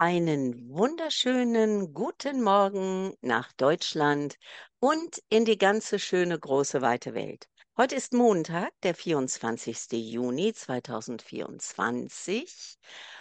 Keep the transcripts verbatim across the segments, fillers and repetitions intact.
Einen wunderschönen guten Morgen nach Deutschland und in die ganze schöne große weite Welt. Heute ist Montag, der vierundzwanzigste Juni zweitausendvierundzwanzig.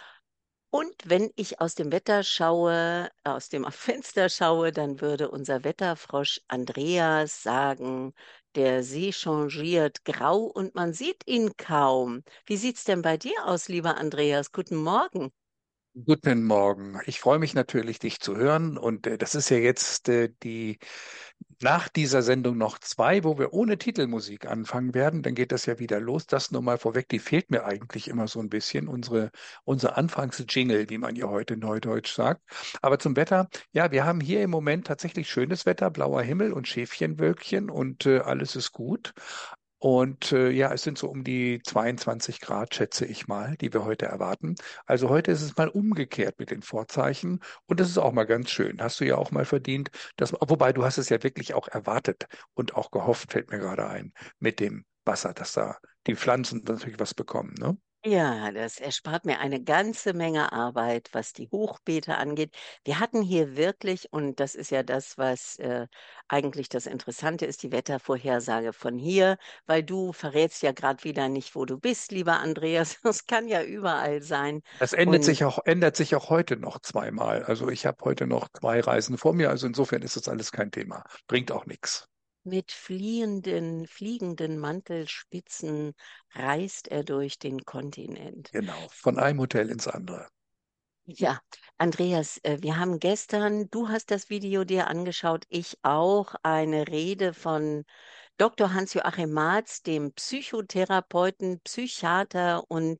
Und wenn ich aus dem Wetter schaue, aus dem Fenster schaue, dann würde unser Wetterfrosch Andreas sagen, der See changiert grau und man sieht ihn kaum. Wie sieht's denn bei dir aus, lieber Andreas? Guten Morgen. Guten Morgen. Ich freue mich natürlich, dich zu hören. Und äh, das ist ja jetzt äh, die nach dieser Sendung noch zwei, wo wir ohne Titelmusik anfangen werden. Dann geht das ja wieder los. Das nur mal vorweg, die fehlt mir eigentlich immer so ein bisschen. Unsere, unser Anfangsjingle, wie man ja heute neudeutsch sagt. Aber zum Wetter, ja, wir haben hier im Moment tatsächlich schönes Wetter, blauer Himmel und Schäfchenwölkchen und äh, alles ist gut. Und äh, ja, es sind so um die zweiundzwanzig Grad, schätze ich mal, die wir heute erwarten. Also heute ist es mal umgekehrt mit den Vorzeichen und das ist auch mal ganz schön. Hast du ja auch mal verdient, dass, wobei du hast es ja wirklich auch erwartet und auch gehofft, fällt mir gerade ein, mit dem Wasser, dass da die Pflanzen natürlich was bekommen, ne? Ja, das erspart mir eine ganze Menge Arbeit, was die Hochbeete angeht. Wir hatten hier wirklich, und das ist ja das, was äh, eigentlich das Interessante ist, die Wettervorhersage von hier, weil du verrätst ja gerade wieder nicht, wo du bist, lieber Andreas. Das kann ja überall sein. Das ändert Und sich auch, ändert sich auch heute noch zweimal. Also ich habe heute noch zwei Reisen vor mir, also insofern ist das alles kein Thema. Bringt auch nichts. mit fliehenden, fliegenden Mantelspitzen reist er durch den Kontinent. Genau, von einem Hotel ins andere. Ja, Andreas, äh, wir haben gestern, du hast das Video dir angeschaut, ich auch, eine Rede von Doktor Hans-Joachim Marz, dem Psychotherapeuten, Psychiater und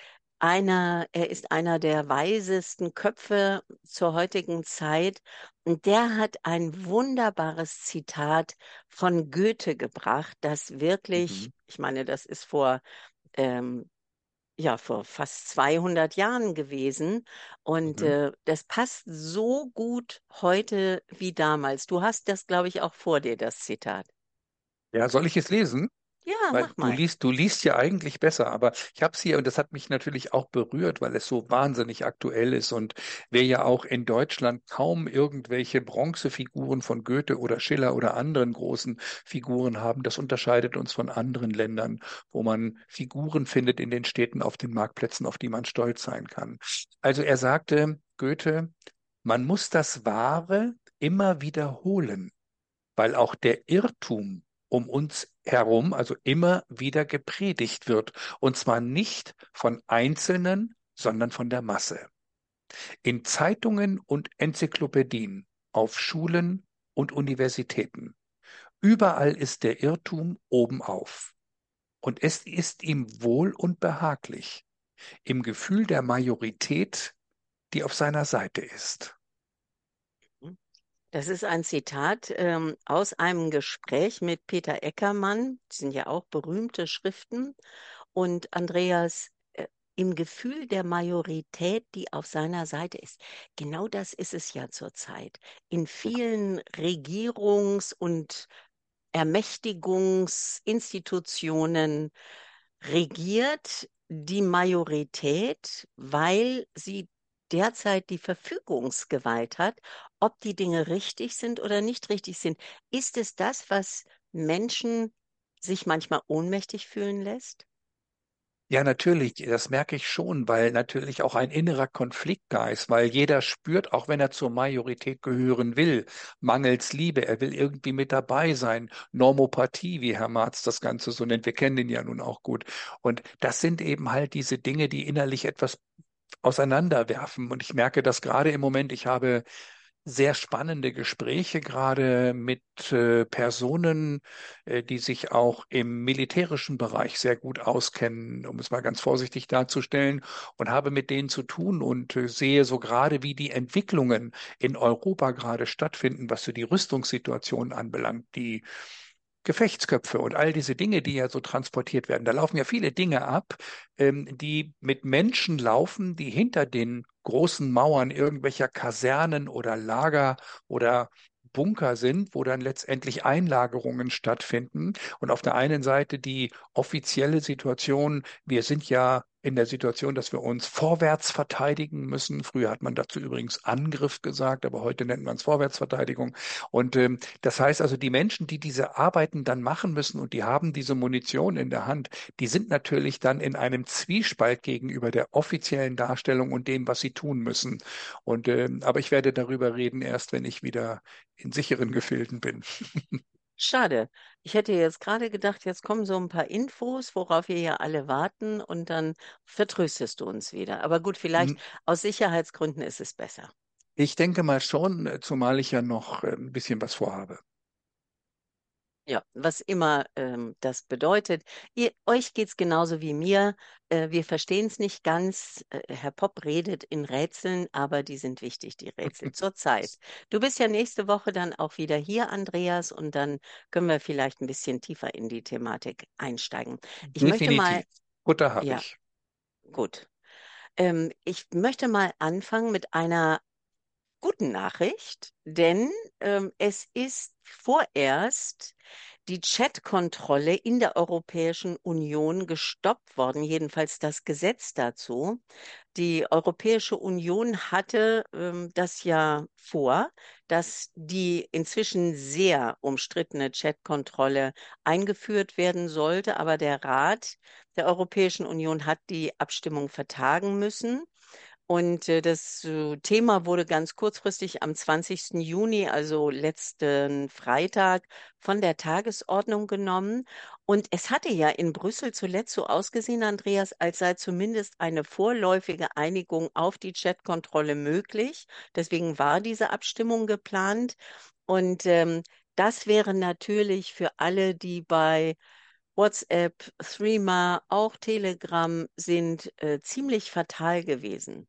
einer, er ist einer der weisesten Köpfe zur heutigen Zeit. Und der hat ein wunderbares Zitat von Goethe gebracht, das wirklich, Mhm. ich meine, das ist vor ähm, ja, vor fast zweihundert Jahren gewesen. Und Mhm. äh, das passt so gut heute wie damals. Du hast das, glaube ich, auch vor dir, das Zitat. Ja, soll ich es lesen? Ja, Weil mach du mal. liest, du liest ja eigentlich besser, aber ich habe es hier und das hat mich natürlich auch berührt, weil es so wahnsinnig aktuell ist und wir ja auch in Deutschland kaum irgendwelche Bronzefiguren von Goethe oder Schiller oder anderen großen Figuren haben. Das unterscheidet uns von anderen Ländern, wo man Figuren findet in den Städten auf den Marktplätzen, auf die man stolz sein kann. Also er sagte, Goethe, man muss das Wahre immer wiederholen, weil auch der Irrtum um uns herum also immer wieder gepredigt wird, und zwar nicht von Einzelnen, sondern von der Masse. In Zeitungen und Enzyklopädien, auf Schulen und Universitäten. Überall ist der Irrtum obenauf. Und es ist ihm wohl und behaglich, im Gefühl der Majorität, die auf seiner Seite ist. Das ist ein Zitat ähm, aus einem Gespräch mit Peter Eckermann. Das sind ja auch berühmte Schriften. Und Andreas, äh, im Gefühl der Majorität, die auf seiner Seite ist. Genau das ist es ja zurzeit. In vielen Regierungs- und Ermächtigungsinstitutionen regiert die Majorität, weil sie derzeit die Verfügungsgewalt hat, ob die Dinge richtig sind oder nicht richtig sind. Ist es das, was Menschen sich manchmal ohnmächtig fühlen lässt? Ja, natürlich, das merke ich schon, weil natürlich auch ein innerer Konflikt da ist, weil jeder spürt, auch wenn er zur Majorität gehören will, mangels Liebe, er will irgendwie mit dabei sein, Normopathie, wie Herr Marz das Ganze so nennt, wir kennen ihn ja nun auch gut. Und das sind eben halt diese Dinge, die innerlich etwas auseinanderwerfen. Und ich merke das gerade im Moment, ich habe sehr spannende Gespräche gerade mit äh, Personen, äh, die sich auch im militärischen Bereich sehr gut auskennen, um es mal ganz vorsichtig darzustellen, und habe mit denen zu tun und äh, sehe so gerade, wie die Entwicklungen in Europa gerade stattfinden, was so die Rüstungssituation anbelangt, die Gefechtsköpfe und all diese Dinge, die ja so transportiert werden. Da laufen ja viele Dinge ab, ähm, die mit Menschen laufen, die hinter den großen Mauern irgendwelcher Kasernen oder Lager oder Bunker sind, wo dann letztendlich Einlagerungen stattfinden. Und auf der einen Seite die offizielle Situation, wir sind ja in der Situation, dass wir uns vorwärts verteidigen müssen. Früher hat man dazu übrigens Angriff gesagt, aber heute nennt man es Vorwärtsverteidigung. Und ähm, das heißt also, die Menschen, die diese Arbeiten dann machen müssen und die haben diese Munition in der Hand, die sind natürlich dann in einem Zwiespalt gegenüber der offiziellen Darstellung und dem, was sie tun müssen. Und ähm, aber ich werde darüber reden, erst wenn ich wieder in sicheren Gefilden bin. Schade. Ich hätte jetzt gerade gedacht, jetzt kommen so ein paar Infos, worauf wir ja alle warten, und dann vertröstest du uns wieder. Aber gut, vielleicht aus Sicherheitsgründen ist es besser. Ich denke mal schon, äh, zumal ich ja noch äh, ein bisschen was vorhabe. Ja, was immer ähm, das bedeutet. Ihr, euch geht's genauso wie mir. Äh, wir verstehen es nicht ganz. Äh, Herr Popp redet in Rätseln, aber die sind wichtig, die Rätsel zur Zeit. Du bist ja nächste Woche dann auch wieder hier, Andreas, und dann können wir vielleicht ein bisschen tiefer in die Thematik einsteigen. Ich möchte mal, Definitiv. Futter habe ja, ich. gut. Ähm, ich möchte mal anfangen mit einer guten Nachricht, denn ähm, es ist vorerst die Chat-Kontrolle in der Europäischen Union gestoppt worden, jedenfalls das Gesetz dazu. Die Europäische Union hatte ähm, das ja vor, dass die inzwischen sehr umstrittene Chat-Kontrolle eingeführt werden sollte, aber der Rat der Europäischen Union hat die Abstimmung vertagen müssen. Und äh, das äh, Thema wurde ganz kurzfristig am zwanzigsten Juni, also letzten Freitag, von der Tagesordnung genommen. Und es hatte ja in Brüssel zuletzt so ausgesehen, Andreas, als sei zumindest eine vorläufige Einigung auf die Chatkontrolle möglich. Deswegen war diese Abstimmung geplant. Und ähm, das wäre natürlich für alle, die bei WhatsApp, Threema, auch Telegram sind, äh, ziemlich fatal gewesen.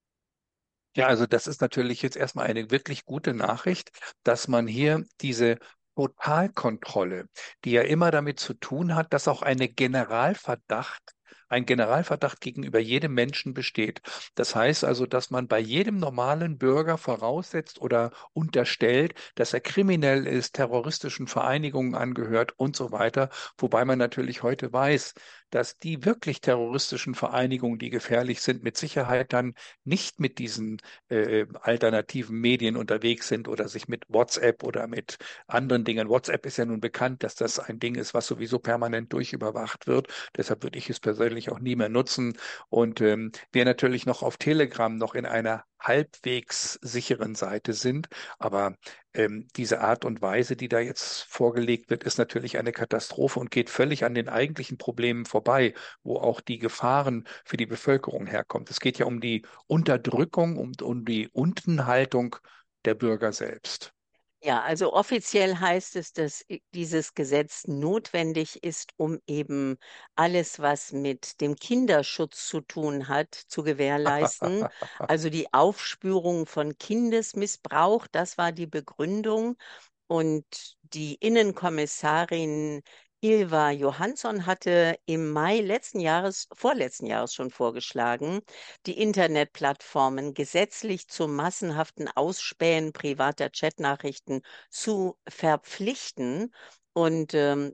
Ja, also das ist natürlich jetzt erstmal eine wirklich gute Nachricht, dass man hier diese Totalkontrolle, die ja immer damit zu tun hat, dass auch eine Generalverdacht, ein Generalverdacht gegenüber jedem Menschen besteht. Das heißt also, dass man bei jedem normalen Bürger voraussetzt oder unterstellt, dass er kriminell ist, terroristischen Vereinigungen angehört und so weiter. Wobei man natürlich heute weiß, dass die wirklich terroristischen Vereinigungen, die gefährlich sind, mit Sicherheit dann nicht mit diesen äh, alternativen Medien unterwegs sind oder sich mit WhatsApp oder mit anderen Dingen. WhatsApp ist ja nun bekannt, dass das ein Ding ist, was sowieso permanent durchüberwacht wird. Deshalb würde ich es persönlich auch nie mehr nutzen. Und ähm, wir natürlich noch auf Telegram noch in einer halbwegs sicheren Seite sind. Aber ähm, diese Art und Weise, die da jetzt vorgelegt wird, ist natürlich eine Katastrophe und geht völlig an den eigentlichen Problemen vorbei, wo auch die Gefahren für die Bevölkerung herkommt. Es geht ja um die Unterdrückung und um die Untenhaltung der Bürger selbst. Ja, also offiziell heißt es, dass i- dieses Gesetz notwendig ist, um eben alles, was mit dem Kinderschutz zu tun hat, zu gewährleisten. Also die Aufspürung von Kindesmissbrauch, das war die Begründung. Und die Innenkommissarin Ylva Johansson hatte im Mai letzten Jahres, vorletzten Jahres schon vorgeschlagen, die Internetplattformen gesetzlich zum massenhaften Ausspähen privater Chatnachrichten zu verpflichten. Und ähm,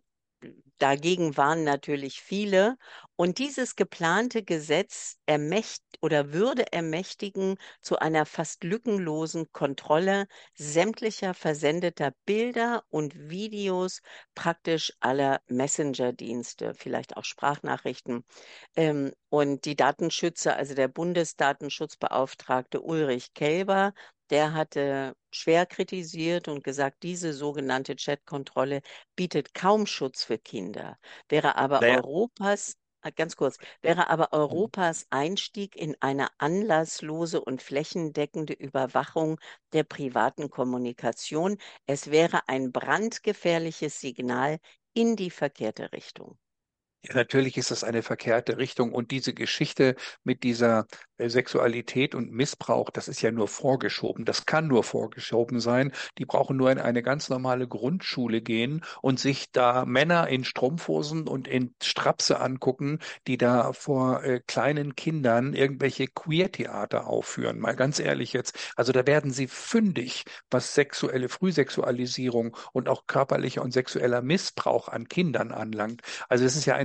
dagegen waren natürlich viele. Und dieses geplante Gesetz ermächt oder würde ermächtigen zu einer fast lückenlosen Kontrolle sämtlicher versendeter Bilder und Videos, praktisch aller Messenger-Dienste, vielleicht auch Sprachnachrichten. Ähm, und die Datenschützer, also der Bundesdatenschutzbeauftragte Ulrich Kelber, der hatte schwer kritisiert und gesagt, diese sogenannte Chatkontrolle bietet kaum Schutz für Kinder, wäre aber Naja, Europas, äh, ganz kurz, wäre aber Europas Einstieg in eine anlasslose und flächendeckende Überwachung der privaten Kommunikation. Es wäre ein brandgefährliches Signal in die verkehrte Richtung. ja, natürlich ist das eine verkehrte Richtung und diese Geschichte mit dieser äh, Sexualität und Missbrauch, das ist ja nur vorgeschoben. Das kann nur vorgeschoben sein. Die brauchen nur in eine ganz normale Grundschule gehen und sich da Männer in Strumpfhosen und in Strapse angucken, die da vor äh, kleinen Kindern irgendwelche Queer-Theater aufführen. Mal ganz ehrlich jetzt. Also da werden sie fündig, was sexuelle Frühsexualisierung und auch körperlicher und sexueller Missbrauch an Kindern anlangt. Also es ist ja eine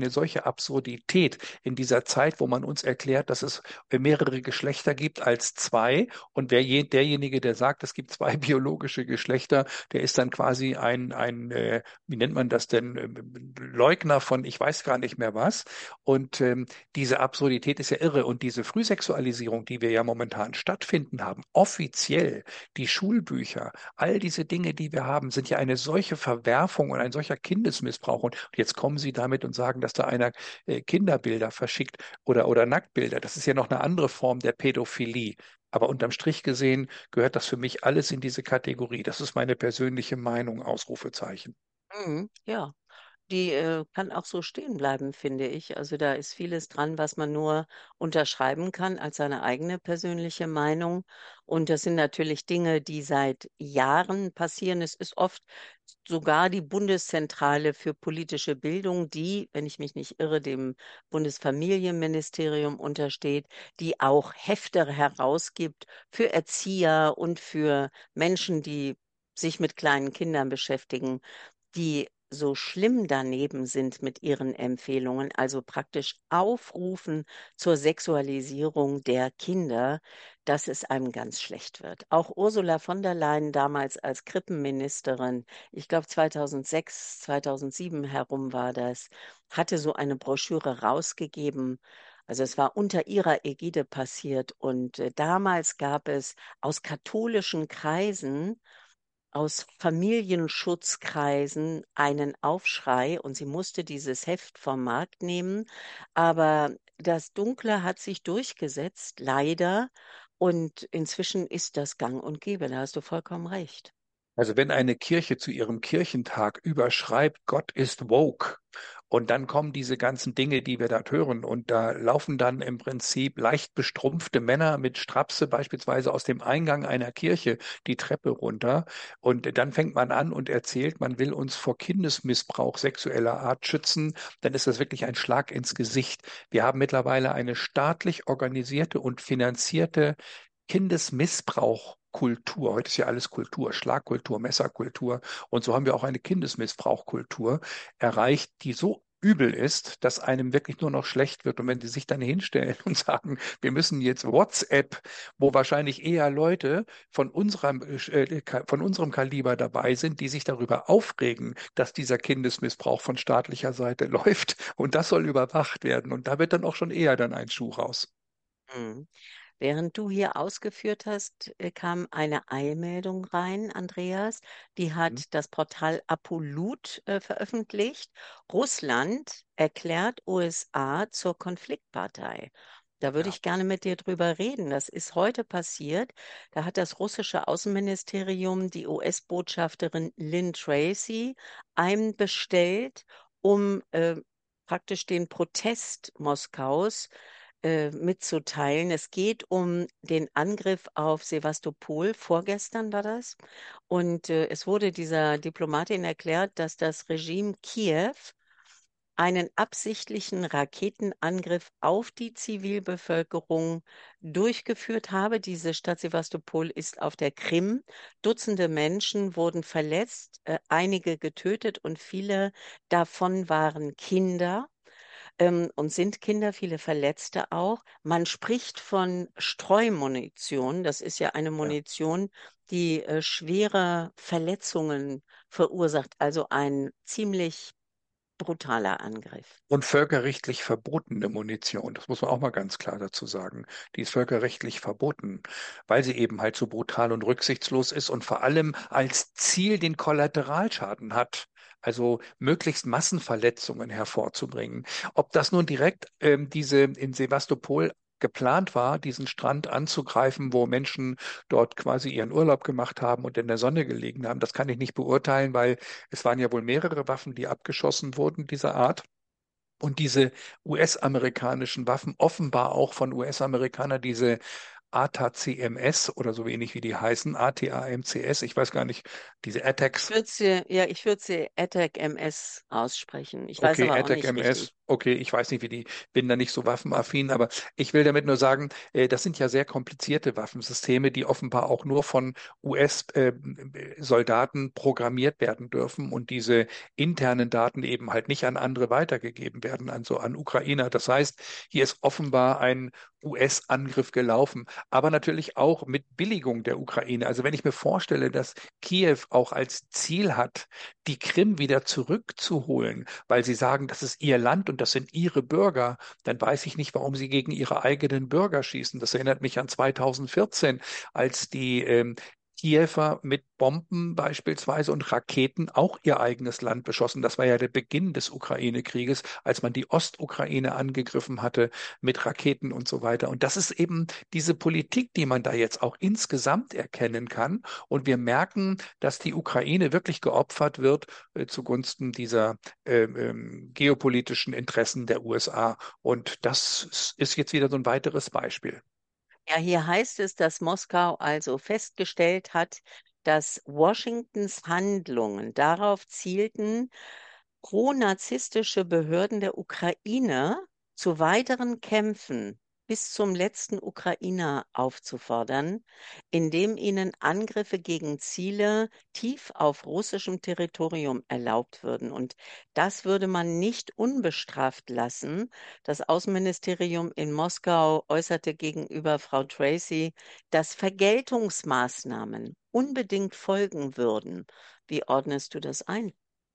eine solche Absurdität in dieser Zeit, wo man uns erklärt, dass es mehrere Geschlechter gibt als zwei. Und wer je, derjenige, der sagt, es gibt zwei biologische Geschlechter, der ist dann quasi ein, ein äh, wie nennt man das denn, ähm, Leugner von ich weiß gar nicht mehr was. Und ähm, diese Absurdität ist ja irre. Und diese Frühsexualisierung, die wir ja momentan stattfinden haben, offiziell, die Schulbücher, all diese Dinge, die wir haben, sind ja eine solche Verwerfung und ein solcher Kindesmissbrauch. Und jetzt kommen Sie damit und sagen, dass da einer äh, Kinderbilder verschickt oder, oder Nacktbilder. Das ist ja noch eine andere Form der Pädophilie. Aber unterm Strich gesehen gehört das für mich alles in diese Kategorie. Das ist meine persönliche Meinung, Ausrufezeichen. Mhm, ja. Die äh, kann auch so stehen bleiben, finde ich. Also da ist vieles dran, was man nur unterschreiben kann als seine eigene persönliche Meinung. Und das sind natürlich Dinge, die seit Jahren passieren. Es ist oft sogar die Bundeszentrale für politische Bildung, die, wenn ich mich nicht irre, dem Bundesfamilienministerium untersteht, die auch Hefte herausgibt für Erzieher und für Menschen, die sich mit kleinen Kindern beschäftigen, die so schlimm daneben sind mit ihren Empfehlungen, also praktisch aufrufen zur Sexualisierung der Kinder, dass es einem ganz schlecht wird. Auch Ursula von der Leyen damals als Krippenministerin, ich glaube zweitausendsechs, zweitausendsieben herum war das, hatte so eine Broschüre rausgegeben. Also es war unter ihrer Ägide passiert und äh, damals gab es aus katholischen Kreisen, aus Familienschutzkreisen einen Aufschrei und sie musste dieses Heft vom Markt nehmen. Aber das Dunkle hat sich durchgesetzt, leider. Und inzwischen ist das gang und gäbe. Da hast du vollkommen recht. Also wenn eine Kirche zu ihrem Kirchentag überschreibt, Gott ist woke, und dann kommen diese ganzen Dinge, die wir dort hören, und da laufen dann im Prinzip leicht bestrumpfte Männer mit Strapse beispielsweise aus dem Eingang einer Kirche die Treppe runter, und dann fängt man an und erzählt, man will uns vor Kindesmissbrauch sexueller Art schützen, dann ist das wirklich ein Schlag ins Gesicht. Wir haben mittlerweile eine staatlich organisierte und finanzierte Kindesmissbrauch. Kultur. Heute ist ja alles Kultur, Schlagkultur, Messerkultur. Und so haben wir auch eine Kindesmissbrauchkultur erreicht, die so übel ist, dass einem wirklich nur noch schlecht wird. Und wenn die sich dann hinstellen und sagen, wir müssen jetzt WhatsApp, wo wahrscheinlich eher Leute von unserem, äh, von unserem Kaliber dabei sind, die sich darüber aufregen, dass dieser Kindesmissbrauch von staatlicher Seite läuft, und das soll überwacht werden. Und da wird dann auch schon eher dann ein Schuh raus. Mhm. Während du hier ausgeführt hast, äh, kam eine Eilmeldung rein, Andreas. Die Hm? hat das Portal Apolut äh, veröffentlicht. Russland erklärt U S A zur Konfliktpartei. Da würde Ja. ich gerne mit dir drüber reden. Das ist heute passiert. Da hat das russische Außenministerium die U S-Botschafterin Lynn Tracy einbestellt, um äh, praktisch den Protest Moskaus äh, mitzuteilen. Es geht um den Angriff auf Sewastopol. Vorgestern war das. Und äh, es wurde dieser Diplomatin erklärt, dass das Regime Kiew einen absichtlichen Raketenangriff auf die Zivilbevölkerung durchgeführt habe. Diese Stadt Sewastopol ist auf der Krim. Dutzende Menschen wurden verletzt, äh, einige getötet und viele davon waren Kinder ähm, und sind Kinder, viele Verletzte auch. Man spricht von Streumunition. Das ist ja eine Ja. Munition, die äh, schwere Verletzungen verursacht, also ein ziemlich brutaler Angriff. Und völkerrechtlich verbotene Munition, das muss man auch mal ganz klar dazu sagen. Die ist völkerrechtlich verboten, weil sie eben halt so brutal und rücksichtslos ist und vor allem als Ziel den Kollateralschaden hat. Also möglichst Massenverletzungen hervorzubringen. Ob das nun direkt ähm, diese in Sevastopol geplant war, diesen Strand anzugreifen, wo Menschen dort quasi ihren Urlaub gemacht haben und in der Sonne gelegen haben, das kann ich nicht beurteilen, weil es waren ja wohl mehrere Waffen, die abgeschossen wurden dieser Art. Und diese U S-amerikanischen Waffen, offenbar auch von U S-Amerikanern, diese A T A C M S oder so ähnlich wie die heißen, A T A M C S, ich weiß gar nicht, diese Ich A T A Cs, würde sie, ja, ich würde sie Attack M S aussprechen. Ich weiß okay, aber auch A T A C nicht M S, richtig. Okay, ich weiß nicht, wie die, bin da nicht so waffenaffin, aber ich will damit nur sagen, äh, das sind ja sehr komplizierte Waffensysteme, die offenbar auch nur von U S-Soldaten programmiert werden dürfen und diese internen Daten eben halt nicht an andere weitergegeben werden, also an Ukrainer. Das heißt, hier ist offenbar ein U S-Angriff gelaufen, aber natürlich auch mit Billigung der Ukraine. Also wenn ich mir vorstelle, dass Kiew auch als Ziel hat, die Krim wieder zurückzuholen, weil sie sagen, das ist ihr Land und das sind ihre Bürger, dann weiß ich nicht, warum sie gegen ihre eigenen Bürger schießen. Das erinnert mich an zweitausendvierzehn, als die ähm, Kiewer mit Bomben beispielsweise und Raketen auch ihr eigenes Land beschossen. Das war ja der Beginn des Ukraine-Krieges, als man die Ostukraine angegriffen hatte mit Raketen und so weiter. Und das ist eben diese Politik, die man da jetzt auch insgesamt erkennen kann. Und wir merken, dass die Ukraine wirklich geopfert wird äh, zugunsten dieser ähm, ähm, geopolitischen Interessen der U S A. Und das ist jetzt wieder so ein weiteres Beispiel. Ja, hier heißt es, dass Moskau also festgestellt hat, dass Washingtons Handlungen darauf zielten, pro-narzisstische Behörden der Ukraine zu weiteren Kämpfen bis zum letzten Ukrainer aufzufordern, indem ihnen Angriffe gegen Ziele tief auf russischem Territorium erlaubt würden. Und das würde man nicht unbestraft lassen. Das Außenministerium in Moskau äußerte gegenüber Frau Tracy, dass Vergeltungsmaßnahmen unbedingt folgen würden. Wie ordnest du das ein?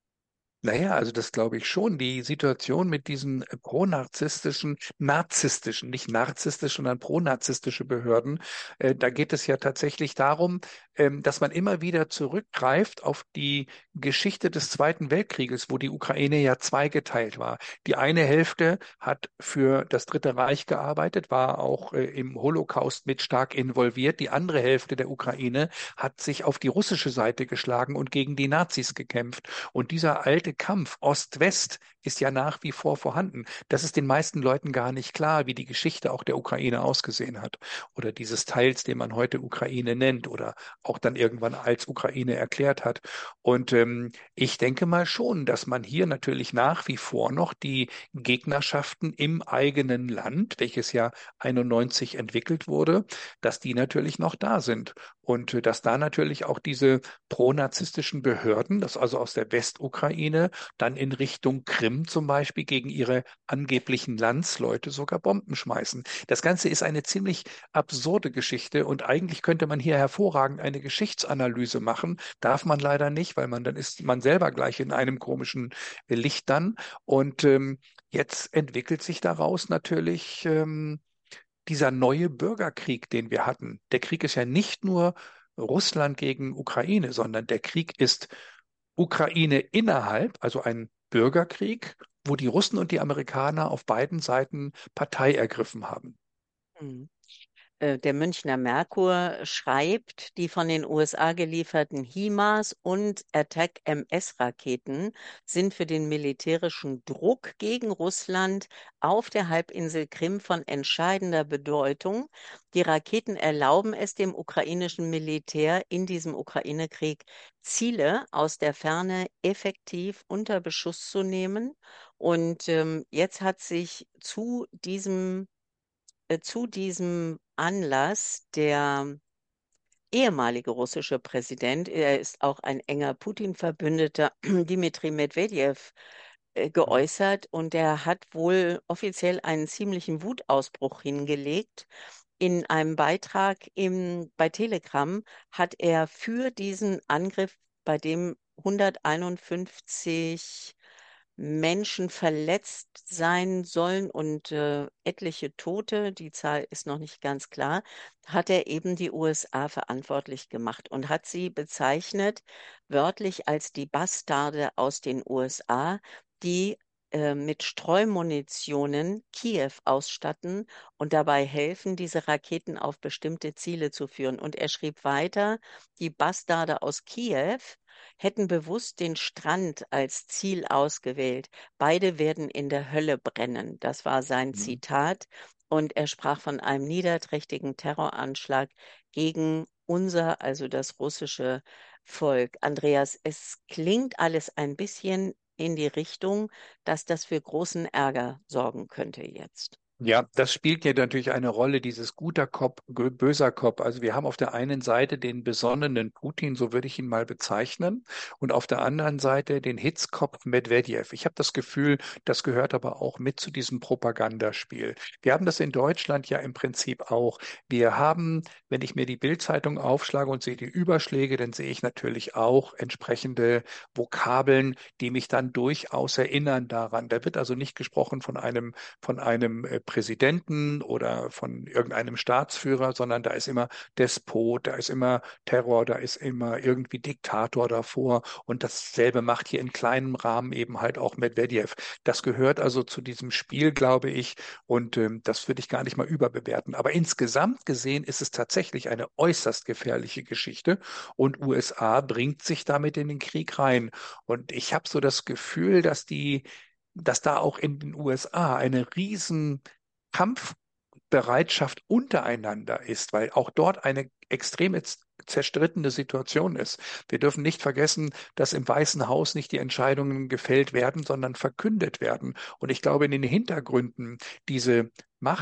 Naja, also das glaube ich schon. Die Situation mit diesen äh, pronarzisstischen, narzisstischen, nicht narzisstisch, sondern pronarzisstische Behörden, äh, da geht es ja tatsächlich darum, ähm, dass man immer wieder zurückgreift auf die Geschichte des Zweiten Weltkrieges, wo die Ukraine ja zweigeteilt war. Die eine Hälfte hat für das Dritte Reich gearbeitet, war auch äh, im Holocaust mit stark involviert. Die andere Hälfte der Ukraine hat sich auf die russische Seite geschlagen und gegen die Nazis gekämpft. Und dieser alte Kampf Ost-West ist ja nach wie vor vorhanden. Das ist den meisten Leuten gar nicht klar, wie die Geschichte auch der Ukraine ausgesehen hat oder dieses Teils, den man heute Ukraine nennt oder auch dann irgendwann als Ukraine erklärt hat. Und ähm, ich denke mal schon, dass man hier natürlich nach wie vor noch die Gegnerschaften im eigenen Land, welches ja einundneunzig entwickelt wurde, dass die natürlich noch da sind. Und äh, dass da natürlich auch diese pronarzisstischen Behörden, das also aus der Westukraine, dann in Richtung Krim zum Beispiel gegen ihre angeblichen Landsleute sogar Bomben schmeißen. Das Ganze ist eine ziemlich absurde Geschichte und eigentlich könnte man hier hervorragend eine Geschichtsanalyse machen. Darf man leider nicht, weil man dann ist man selber gleich in einem komischen Licht dann. Und ähm, jetzt entwickelt sich daraus natürlich ähm, dieser neue Bürgerkrieg, den wir hatten. Der Krieg ist ja nicht nur Russland gegen Ukraine, sondern der Krieg ist Ukraine innerhalb, also ein Bürgerkrieg, wo die Russen und die Amerikaner auf beiden Seiten Partei ergriffen haben. Hm. Äh, Der Münchner Merkur schreibt, die von den U S A gelieferten HIMARS und Attack-M S-Raketen sind für den militärischen Druck gegen Russland auf der Halbinsel Krim von entscheidender Bedeutung. Die Raketen erlauben es dem ukrainischen Militär in diesem Ukraine-Krieg, Ziele aus der Ferne effektiv unter Beschuss zu nehmen. Und ähm, jetzt hat sich zu diesem äh, zu diesem Anlass der ehemalige russische Präsident, er ist auch ein enger Putin-Verbündeter, Dmitri Medvedev, äh, Mhm. geäußert und er hat wohl offiziell einen ziemlichen Wutausbruch hingelegt. In einem Beitrag im, bei Telegram hat er für diesen Angriff, bei dem hunderteinundfünfzig Menschen verletzt sein sollen und äh, etliche Tote, die Zahl ist noch nicht ganz klar, hat er eben die U S A verantwortlich gemacht und hat sie bezeichnet wörtlich als die Bastarde aus den U S A, die äh, mit Streumunitionen Kiew ausstatten und dabei helfen, diese Raketen auf bestimmte Ziele zu führen. Und er schrieb weiter, die Bastarde aus Kiew hätten bewusst den Strand als Ziel ausgewählt. Beide werden in der Hölle brennen. Das war sein Mhm. Zitat. Und er sprach von einem niederträchtigen Terroranschlag gegen unser, also das russische Volk. Andreas, es klingt alles ein bisschen in die Richtung, dass das für großen Ärger sorgen könnte jetzt. Ja, das spielt hier natürlich eine Rolle, dieses guter Kopf, gö- böser Kopf. Also wir haben auf der einen Seite den besonnenen Putin, so würde ich ihn mal bezeichnen, und auf der anderen Seite den Hitzkopf Medvedev. Ich habe das Gefühl, das gehört aber auch mit zu diesem Propagandaspiel. Wir haben das in Deutschland ja im Prinzip auch. Wir haben, wenn ich mir die Bild-Zeitung aufschlage und sehe die Überschläge, dann sehe ich natürlich auch entsprechende Vokabeln, die mich dann durchaus erinnern daran. Da wird also nicht gesprochen von einem von einem äh, Präsidenten oder von irgendeinem Staatsführer, sondern da ist immer Despot, da ist immer Terror, da ist immer irgendwie Diktator davor. Und dasselbe macht hier in kleinem Rahmen eben halt auch Medvedev. Das gehört also zu diesem Spiel, glaube ich. Und ähm, das würde ich gar nicht mal überbewerten. Aber insgesamt gesehen ist es tatsächlich eine äußerst gefährliche Geschichte. Und U S A bringt sich damit in den Krieg rein. Und ich habe so das Gefühl, dass die dass da auch in den U S A eine riesen Kampfbereitschaft untereinander ist, weil auch dort eine extrem jetzt zerstrittene Situation ist. Wir dürfen nicht vergessen, dass im Weißen Haus nicht die Entscheidungen gefällt werden, sondern verkündet werden. Und ich glaube, in den Hintergründen diese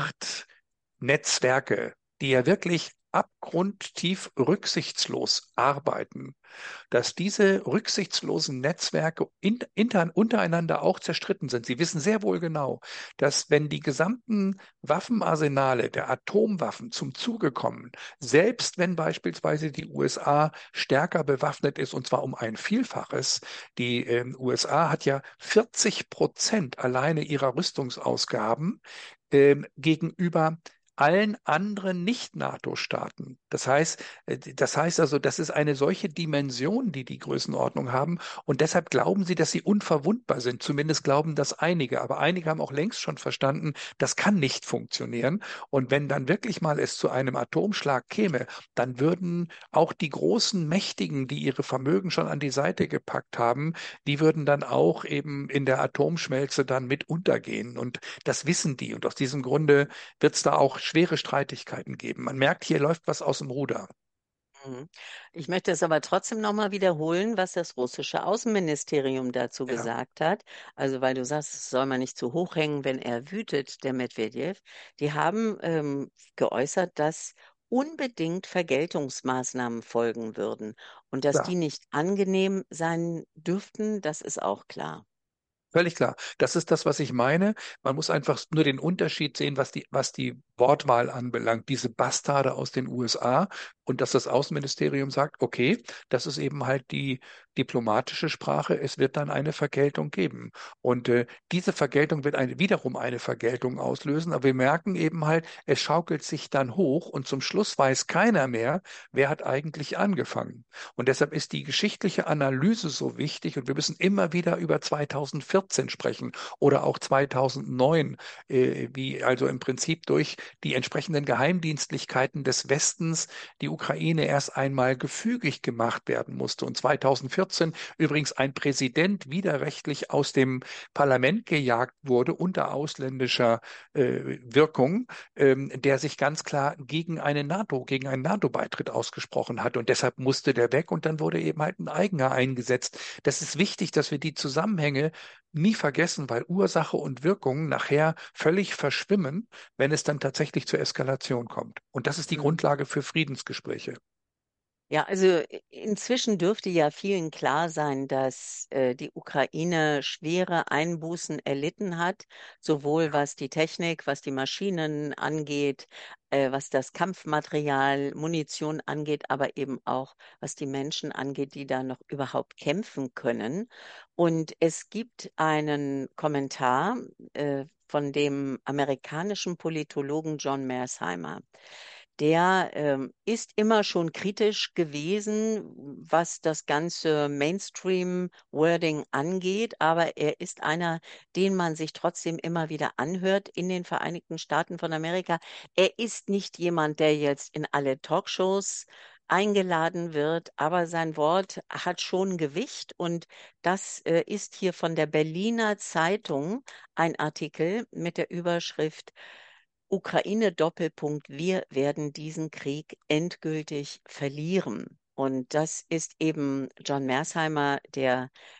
Machtnetzwerke, die ja wirklich abgrundtief rücksichtslos arbeiten, dass diese rücksichtslosen Netzwerke in, inter, untereinander auch zerstritten sind. Sie wissen sehr wohl genau, dass wenn die gesamten Waffenarsenale der Atomwaffen zum Zuge kommen, selbst wenn beispielsweise die U S A stärker bewaffnet ist, und zwar um ein Vielfaches, die ähm, U S A hat ja vierzig Prozent alleine ihrer Rüstungsausgaben ähm, gegenüber allen anderen Nicht-NATO-Staaten. Das heißt, äh, das heißt also, das ist eine solche Dimension, die die Größenordnung haben. Und deshalb glauben sie, dass sie unverwundbar sind. Zumindest glauben das einige. Aber einige haben auch längst schon verstanden, das kann nicht funktionieren. Und wenn dann wirklich mal es zu einem Atomschlag käme, dann würden auch die großen Mächtigen, die ihre Vermögen schon an die Seite gepackt haben, die würden dann auch eben in der Atomschmelze dann mit untergehen. Und das wissen die. Und aus diesem Grunde wird es da auch schwere Streitigkeiten geben. Man merkt, hier läuft was aus dem Ruder. Mhm. Ich möchte es aber trotzdem nochmal wiederholen, was das russische Außenministerium dazu Ja, gesagt hat. Also, weil du sagst, es soll man nicht zu hoch hängen, wenn er wütet, der Medvedev. Die haben ähm, geäußert, dass unbedingt Vergeltungsmaßnahmen folgen würden und dass klar. die nicht angenehm sein dürften, das ist auch klar. Völlig klar. Das ist das, was ich meine. Man muss einfach nur den Unterschied sehen, was die, was die Wortwahl anbelangt. Diese Bastarde aus den U S A und dass das Außenministerium sagt, okay, das ist eben halt die diplomatische Sprache. Es wird dann eine Vergeltung geben. Und äh, diese Vergeltung wird eine, wiederum eine Vergeltung auslösen. Aber wir merken eben halt, es schaukelt sich dann hoch und zum Schluss weiß keiner mehr, wer hat eigentlich angefangen. Und deshalb ist die geschichtliche Analyse so wichtig und wir müssen immer wieder über zweitausendvierzehn sprechen oder auch zweitausendneun, äh, wie also im Prinzip durch die entsprechenden Geheimdienstlichkeiten des Westens die Ukraine erst einmal gefügig gemacht werden musste. Und zweitausendvierzehn übrigens ein Präsident widerrechtlich aus dem Parlament gejagt wurde unter ausländischer äh, Wirkung, ähm, der sich ganz klar gegen eine NATO, gegen einen NATO-Beitritt ausgesprochen hat. Und deshalb musste der weg und dann wurde eben halt ein eigener eingesetzt. Das ist wichtig, dass wir die Zusammenhänge nie vergessen, weil Ursache und Wirkung nachher völlig verschwimmen, wenn es dann tatsächlich zur Eskalation kommt. Und das ist die Mhm. Grundlage für Friedensgespräche. Ja, also inzwischen dürfte ja vielen klar sein, dass äh, die Ukraine schwere Einbußen erlitten hat, sowohl was die Technik, was die Maschinen angeht, äh, was das Kampfmaterial, Munition angeht, aber eben auch was die Menschen angeht, die da noch überhaupt kämpfen können. Und es gibt einen Kommentar äh, von dem amerikanischen Politologen John Mearsheimer. Der ähm, ist immer schon kritisch gewesen, was das ganze Mainstream-Wording angeht, aber er ist einer, den man sich trotzdem immer wieder anhört in den Vereinigten Staaten von Amerika. Er ist nicht jemand, der jetzt in alle Talkshows eingeladen wird, aber sein Wort hat schon Gewicht und das äh, ist hier von der Berliner Zeitung ein Artikel mit der Überschrift Ukraine Doppelpunkt, wir werden diesen Krieg endgültig verlieren. Und das ist eben John Mearsheimer, der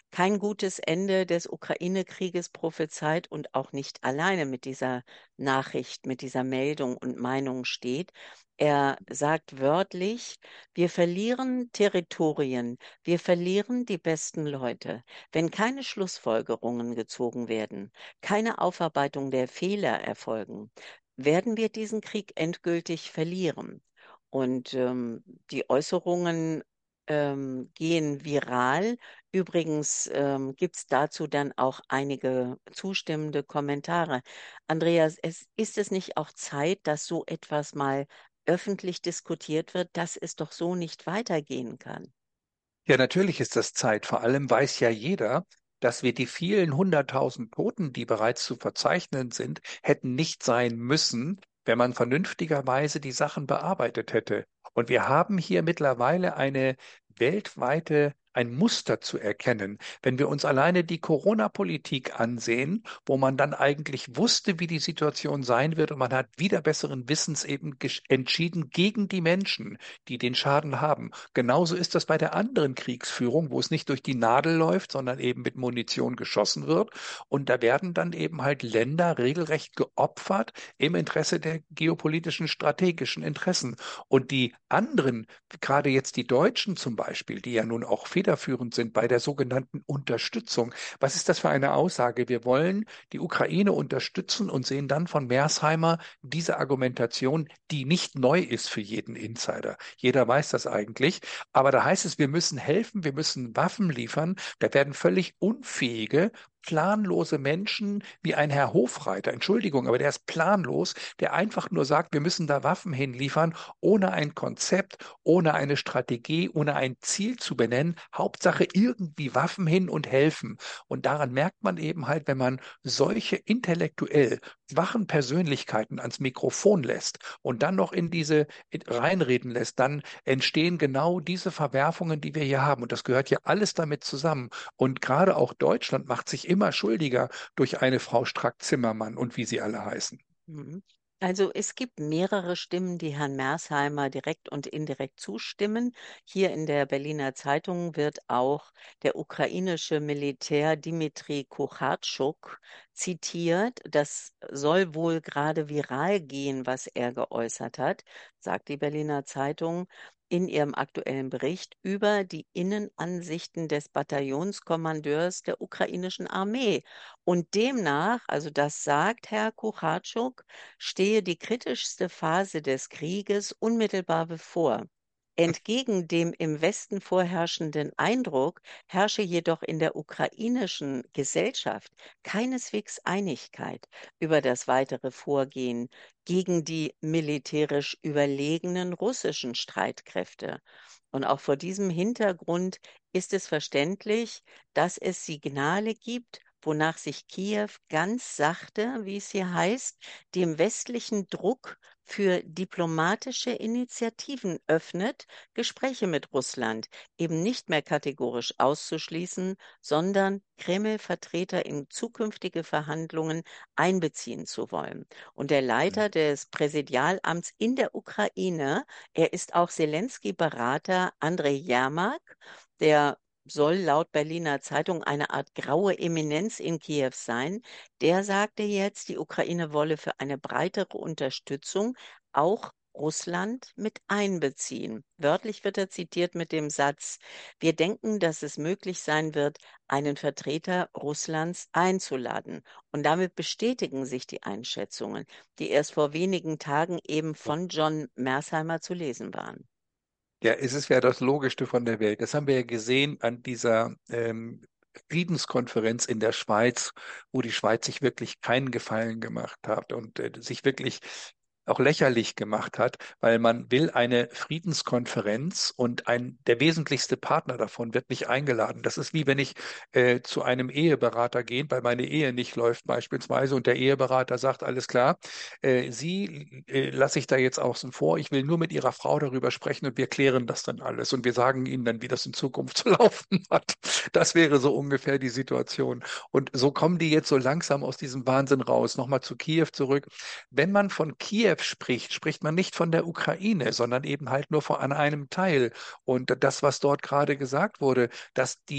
kein gutes Ende des Ukraine-Krieges prophezeit und auch nicht alleine mit dieser Nachricht, mit dieser Meldung und Meinung steht. Er sagt wörtlich, wir verlieren Territorien, wir verlieren die besten Leute. Wenn keine Schlussfolgerungen gezogen werden, keine Aufarbeitung der Fehler erfolgen, werden wir diesen Krieg endgültig verlieren. Und ähm, die Äußerungen ähm, gehen viral. Übrigens ähm, gibt es dazu dann auch einige zustimmende Kommentare. Andreas, es, ist es nicht auch Zeit, dass so etwas mal öffentlich diskutiert wird, dass es doch so nicht weitergehen kann? Ja, natürlich ist das Zeit. Vor allem weiß ja jeder, dass wir die vielen hunderttausend Toten, die bereits zu verzeichnen sind, hätten nicht sein müssen, wenn man vernünftigerweise die Sachen bearbeitet hätte. Und wir haben hier mittlerweile eine weltweite, ein Muster zu erkennen. Wenn wir uns alleine die Corona-Politik ansehen, wo man dann eigentlich wusste, wie die Situation sein wird, und man hat wieder besseren Wissens eben gesch- entschieden gegen die Menschen, die den Schaden haben. Genauso ist das bei der anderen Kriegsführung, wo es nicht durch die Nadel läuft, sondern eben mit Munition geschossen wird. Und da werden dann eben halt Länder regelrecht geopfert im Interesse der geopolitischen, strategischen Interessen. Und die anderen, gerade jetzt die Deutschen zum Beispiel, die ja nun auch federführend sind bei der sogenannten Unterstützung. Was ist das für eine Aussage? Wir wollen die Ukraine unterstützen und sehen dann von Mersheimer diese Argumentation, die nicht neu ist für jeden Insider. Jeder weiß das eigentlich. Aber da heißt es, wir müssen helfen, wir müssen Waffen liefern. Da werden völlig unfähige, planlose Menschen wie ein Herr Hofreiter, Entschuldigung, aber der ist planlos, der einfach nur sagt, wir müssen da Waffen hinliefern, ohne ein Konzept, ohne eine Strategie, ohne ein Ziel zu benennen. Hauptsache irgendwie Waffen hin und helfen. Und daran merkt man eben halt, wenn man solche intellektuell schwachen Persönlichkeiten ans Mikrofon lässt und dann noch in diese reinreden lässt, dann entstehen genau diese Verwerfungen, die wir hier haben. Und das gehört ja alles damit zusammen. Und gerade auch Deutschland macht sich immer schuldiger durch eine Frau Strack-Zimmermann und wie sie alle heißen. Mhm. Also es gibt mehrere Stimmen, die Herrn Mersheimer direkt und indirekt zustimmen. Hier in der Berliner Zeitung wird auch der ukrainische Militär Dmitri Kuchatschuk zitiert. Das soll wohl gerade viral gehen, was er geäußert hat, sagt die Berliner Zeitung in ihrem aktuellen Bericht über die Innenansichten des Bataillonskommandeurs der ukrainischen Armee. Und demnach, also das sagt Herr Kuchatschuk, stehe die kritischste Phase des Krieges unmittelbar bevor. Entgegen dem im Westen vorherrschenden Eindruck herrsche jedoch in der ukrainischen Gesellschaft keineswegs Einigkeit über das weitere Vorgehen gegen die militärisch überlegenen russischen Streitkräfte. Und auch vor diesem Hintergrund ist es verständlich, dass es Signale gibt, wonach sich Kiew ganz sachte, wie es hier heißt, dem westlichen Druck für diplomatische Initiativen öffnet, Gespräche mit Russland eben nicht mehr kategorisch auszuschließen, sondern Kreml-Vertreter in zukünftige Verhandlungen einbeziehen zu wollen. Und der Leiter des Präsidialamts in der Ukraine, er ist auch Zelensky-Berater Andrei Jermak, der soll laut Berliner Zeitung eine Art graue Eminenz in Kiew sein. Der sagte jetzt, die Ukraine wolle für eine breitere Unterstützung auch Russland mit einbeziehen. Wörtlich wird er zitiert mit dem Satz, wir denken, dass es möglich sein wird, einen Vertreter Russlands einzuladen. Und damit bestätigen sich die Einschätzungen, die erst vor wenigen Tagen eben von John Mersheimer zu lesen waren. Ja, es ist ja das Logischste von der Welt. Das haben wir ja gesehen an dieser ähm, Friedenskonferenz in der Schweiz, wo die Schweiz sich wirklich keinen Gefallen gemacht hat und äh, sich wirklich auch lächerlich gemacht hat, weil man will eine Friedenskonferenz und ein, der wesentlichste Partner davon wird nicht eingeladen. Das ist wie wenn ich äh, zu einem Eheberater gehe, weil meine Ehe nicht läuft beispielsweise und der Eheberater sagt, alles klar, äh, Sie äh, lasse ich da jetzt außen vor, ich will nur mit Ihrer Frau darüber sprechen und wir klären das dann alles und wir sagen Ihnen dann, wie das in Zukunft zu laufen hat. Das wäre so ungefähr die Situation. Und so kommen die jetzt so langsam aus diesem Wahnsinn raus. Nochmal zu Kiew zurück. Wenn man von Kiew spricht, spricht man nicht von der Ukraine, sondern eben halt nur von einem Teil. Und das, was dort gerade gesagt wurde, dass die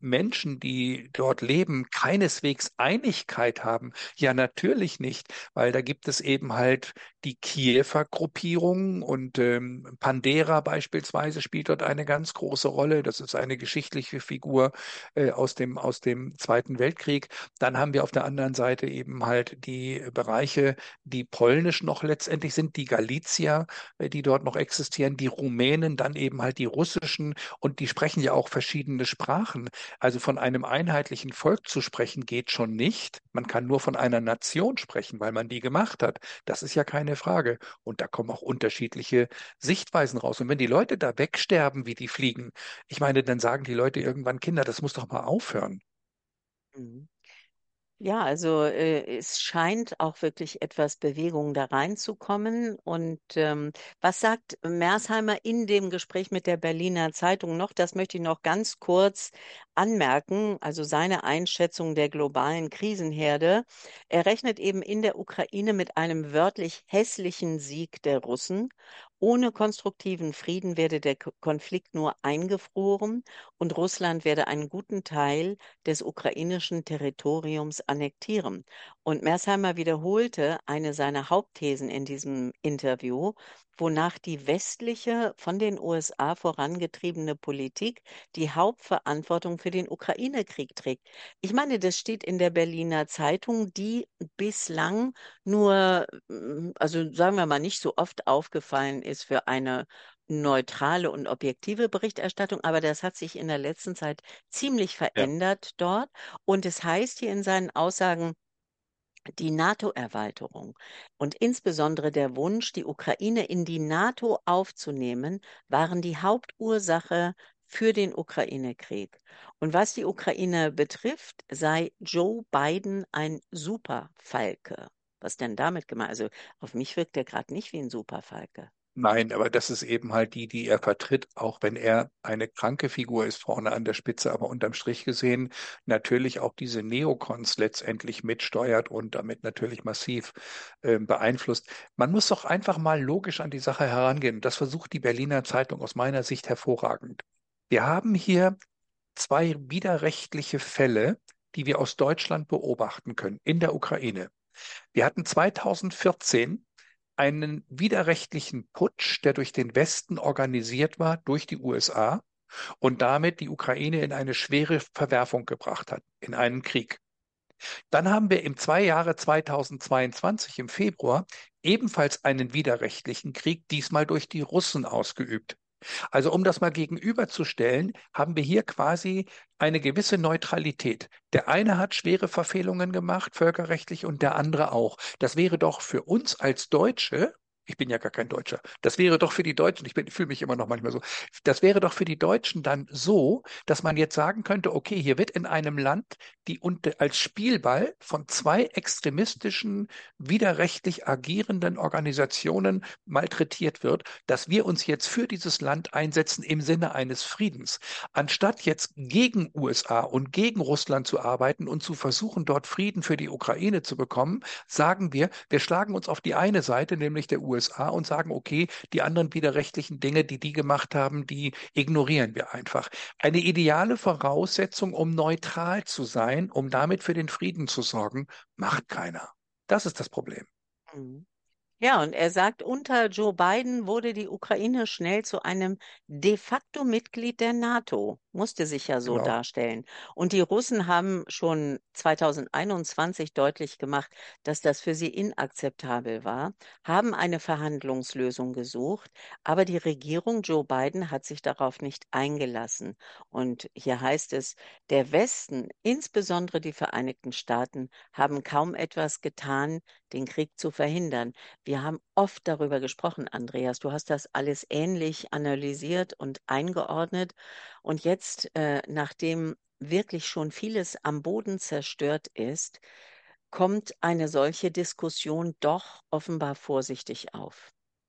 Menschen, die dort leben, keineswegs Einigkeit haben? Ja, natürlich nicht, weil da gibt es eben halt die Kiewer Gruppierung und ähm, Pandera beispielsweise spielt dort eine ganz große Rolle. Das ist eine geschichtliche Figur äh, aus dem, aus dem Zweiten Weltkrieg. Dann haben wir auf der anderen Seite eben halt die Bereiche, die polnisch noch letztendlich sind, die Galizier, äh, die dort noch existieren, die Rumänen, dann eben halt die russischen und die sprechen ja auch verschiedene Sprachen. Also von einem einheitlichen Volk zu sprechen geht schon nicht. Man kann nur von einer Nation sprechen, weil man die gemacht hat. Das ist ja keine Frage. Und da kommen auch unterschiedliche Sichtweisen raus. Und wenn die Leute da wegsterben, wie die fliegen, ich meine, dann sagen die Leute irgendwann, Kinder, das muss doch mal aufhören. Mhm. Ja, also äh, es scheint auch wirklich etwas Bewegung da reinzukommen. Und ähm, was sagt Mersheimer in dem Gespräch mit der Berliner Zeitung noch? Das möchte ich noch ganz kurz anmerken. Also seine Einschätzung der globalen Krisenherde. Er rechnet eben in der Ukraine mit einem wörtlich hässlichen Sieg der Russen. Ohne konstruktiven Frieden werde der K- Konflikt nur eingefroren und Russland werde einen guten Teil des ukrainischen Territoriums annektieren. Und Mersheimer wiederholte eine seiner Hauptthesen in diesem Interview, wonach die westliche, von den U S A vorangetriebene Politik die Hauptverantwortung für den Ukraine-Krieg trägt. Ich meine, das steht in der Berliner Zeitung, die bislang nur, mm, also sagen wir mal, nicht so oft aufgefallen ist für eine neutrale und objektive Berichterstattung, aber das hat sich in der letzten Zeit ziemlich Ja. verändert dort. Und es heißt hier in seinen Aussagen, die NATO-Erweiterung und insbesondere der Wunsch, die Ukraine in die NATO aufzunehmen, waren die Hauptursache für den Ukraine-Krieg. Und was die Ukraine betrifft, sei Joe Biden ein Superfalke. Was denn damit gemeint? Also auf mich wirkt er gerade nicht wie ein Superfalke. Nein, aber das ist eben halt die, die er vertritt, auch wenn er eine kranke Figur ist vorne an der Spitze, aber unterm Strich gesehen natürlich auch diese Neokons letztendlich mitsteuert und damit natürlich massiv äh, beeinflusst. Man muss doch einfach mal logisch an die Sache herangehen. Das versucht die Berliner Zeitung aus meiner Sicht hervorragend. Wir haben hier zwei widerrechtliche Fälle, die wir aus Deutschland beobachten können in der Ukraine. Wir hatten zweitausendvierzehn einen widerrechtlichen Putsch, der durch den Westen organisiert war, durch die U S A und damit die Ukraine in eine schwere Verwerfung gebracht hat, in einen Krieg. Dann haben wir im zwei Jahre zweitausendzweiundzwanzig im Februar ebenfalls einen widerrechtlichen Krieg, diesmal durch die Russen ausgeübt. Also um das mal gegenüberzustellen, haben wir hier quasi eine gewisse Neutralität. Der eine hat schwere Verfehlungen gemacht, völkerrechtlich, und der andere auch. Das wäre doch für uns als Deutsche, ich bin ja gar kein Deutscher, das wäre doch für die Deutschen, ich bin, ich fühle mich immer noch manchmal so, das wäre doch für die Deutschen dann so, dass man jetzt sagen könnte, okay, hier wird in einem Land die unter, als Spielball von zwei extremistischen, widerrechtlich agierenden Organisationen malträtiert wird, dass wir uns jetzt für dieses Land einsetzen im Sinne eines Friedens, anstatt jetzt gegen U S A und gegen Russland zu arbeiten und zu versuchen, dort Frieden für die Ukraine zu bekommen, sagen wir, wir schlagen uns auf die eine Seite, nämlich der U S A, und sagen, okay, die anderen widerrechtlichen Dinge, die die gemacht haben, die ignorieren wir einfach. Eine ideale Voraussetzung, um neutral zu sein, um damit für den Frieden zu sorgen, macht keiner. Das ist das Problem. Mhm. Ja, und er sagt, unter Joe Biden wurde die Ukraine schnell zu einem de facto Mitglied der NATO, musste sich ja so Genau. darstellen. Und die Russen haben schon zweitausendeinundzwanzig deutlich gemacht, dass das für sie inakzeptabel war, haben eine Verhandlungslösung gesucht, aber die Regierung Joe Biden hat sich darauf nicht eingelassen. Und hier heißt es, der Westen, insbesondere die Vereinigten Staaten, haben kaum etwas getan, den Krieg zu verhindern. Wir haben oft darüber gesprochen, Andreas. Du hast das alles ähnlich analysiert und eingeordnet. Und jetzt, äh, nachdem wirklich schon vieles am Boden zerstört ist, kommt eine solche Diskussion doch offenbar vorsichtig auf.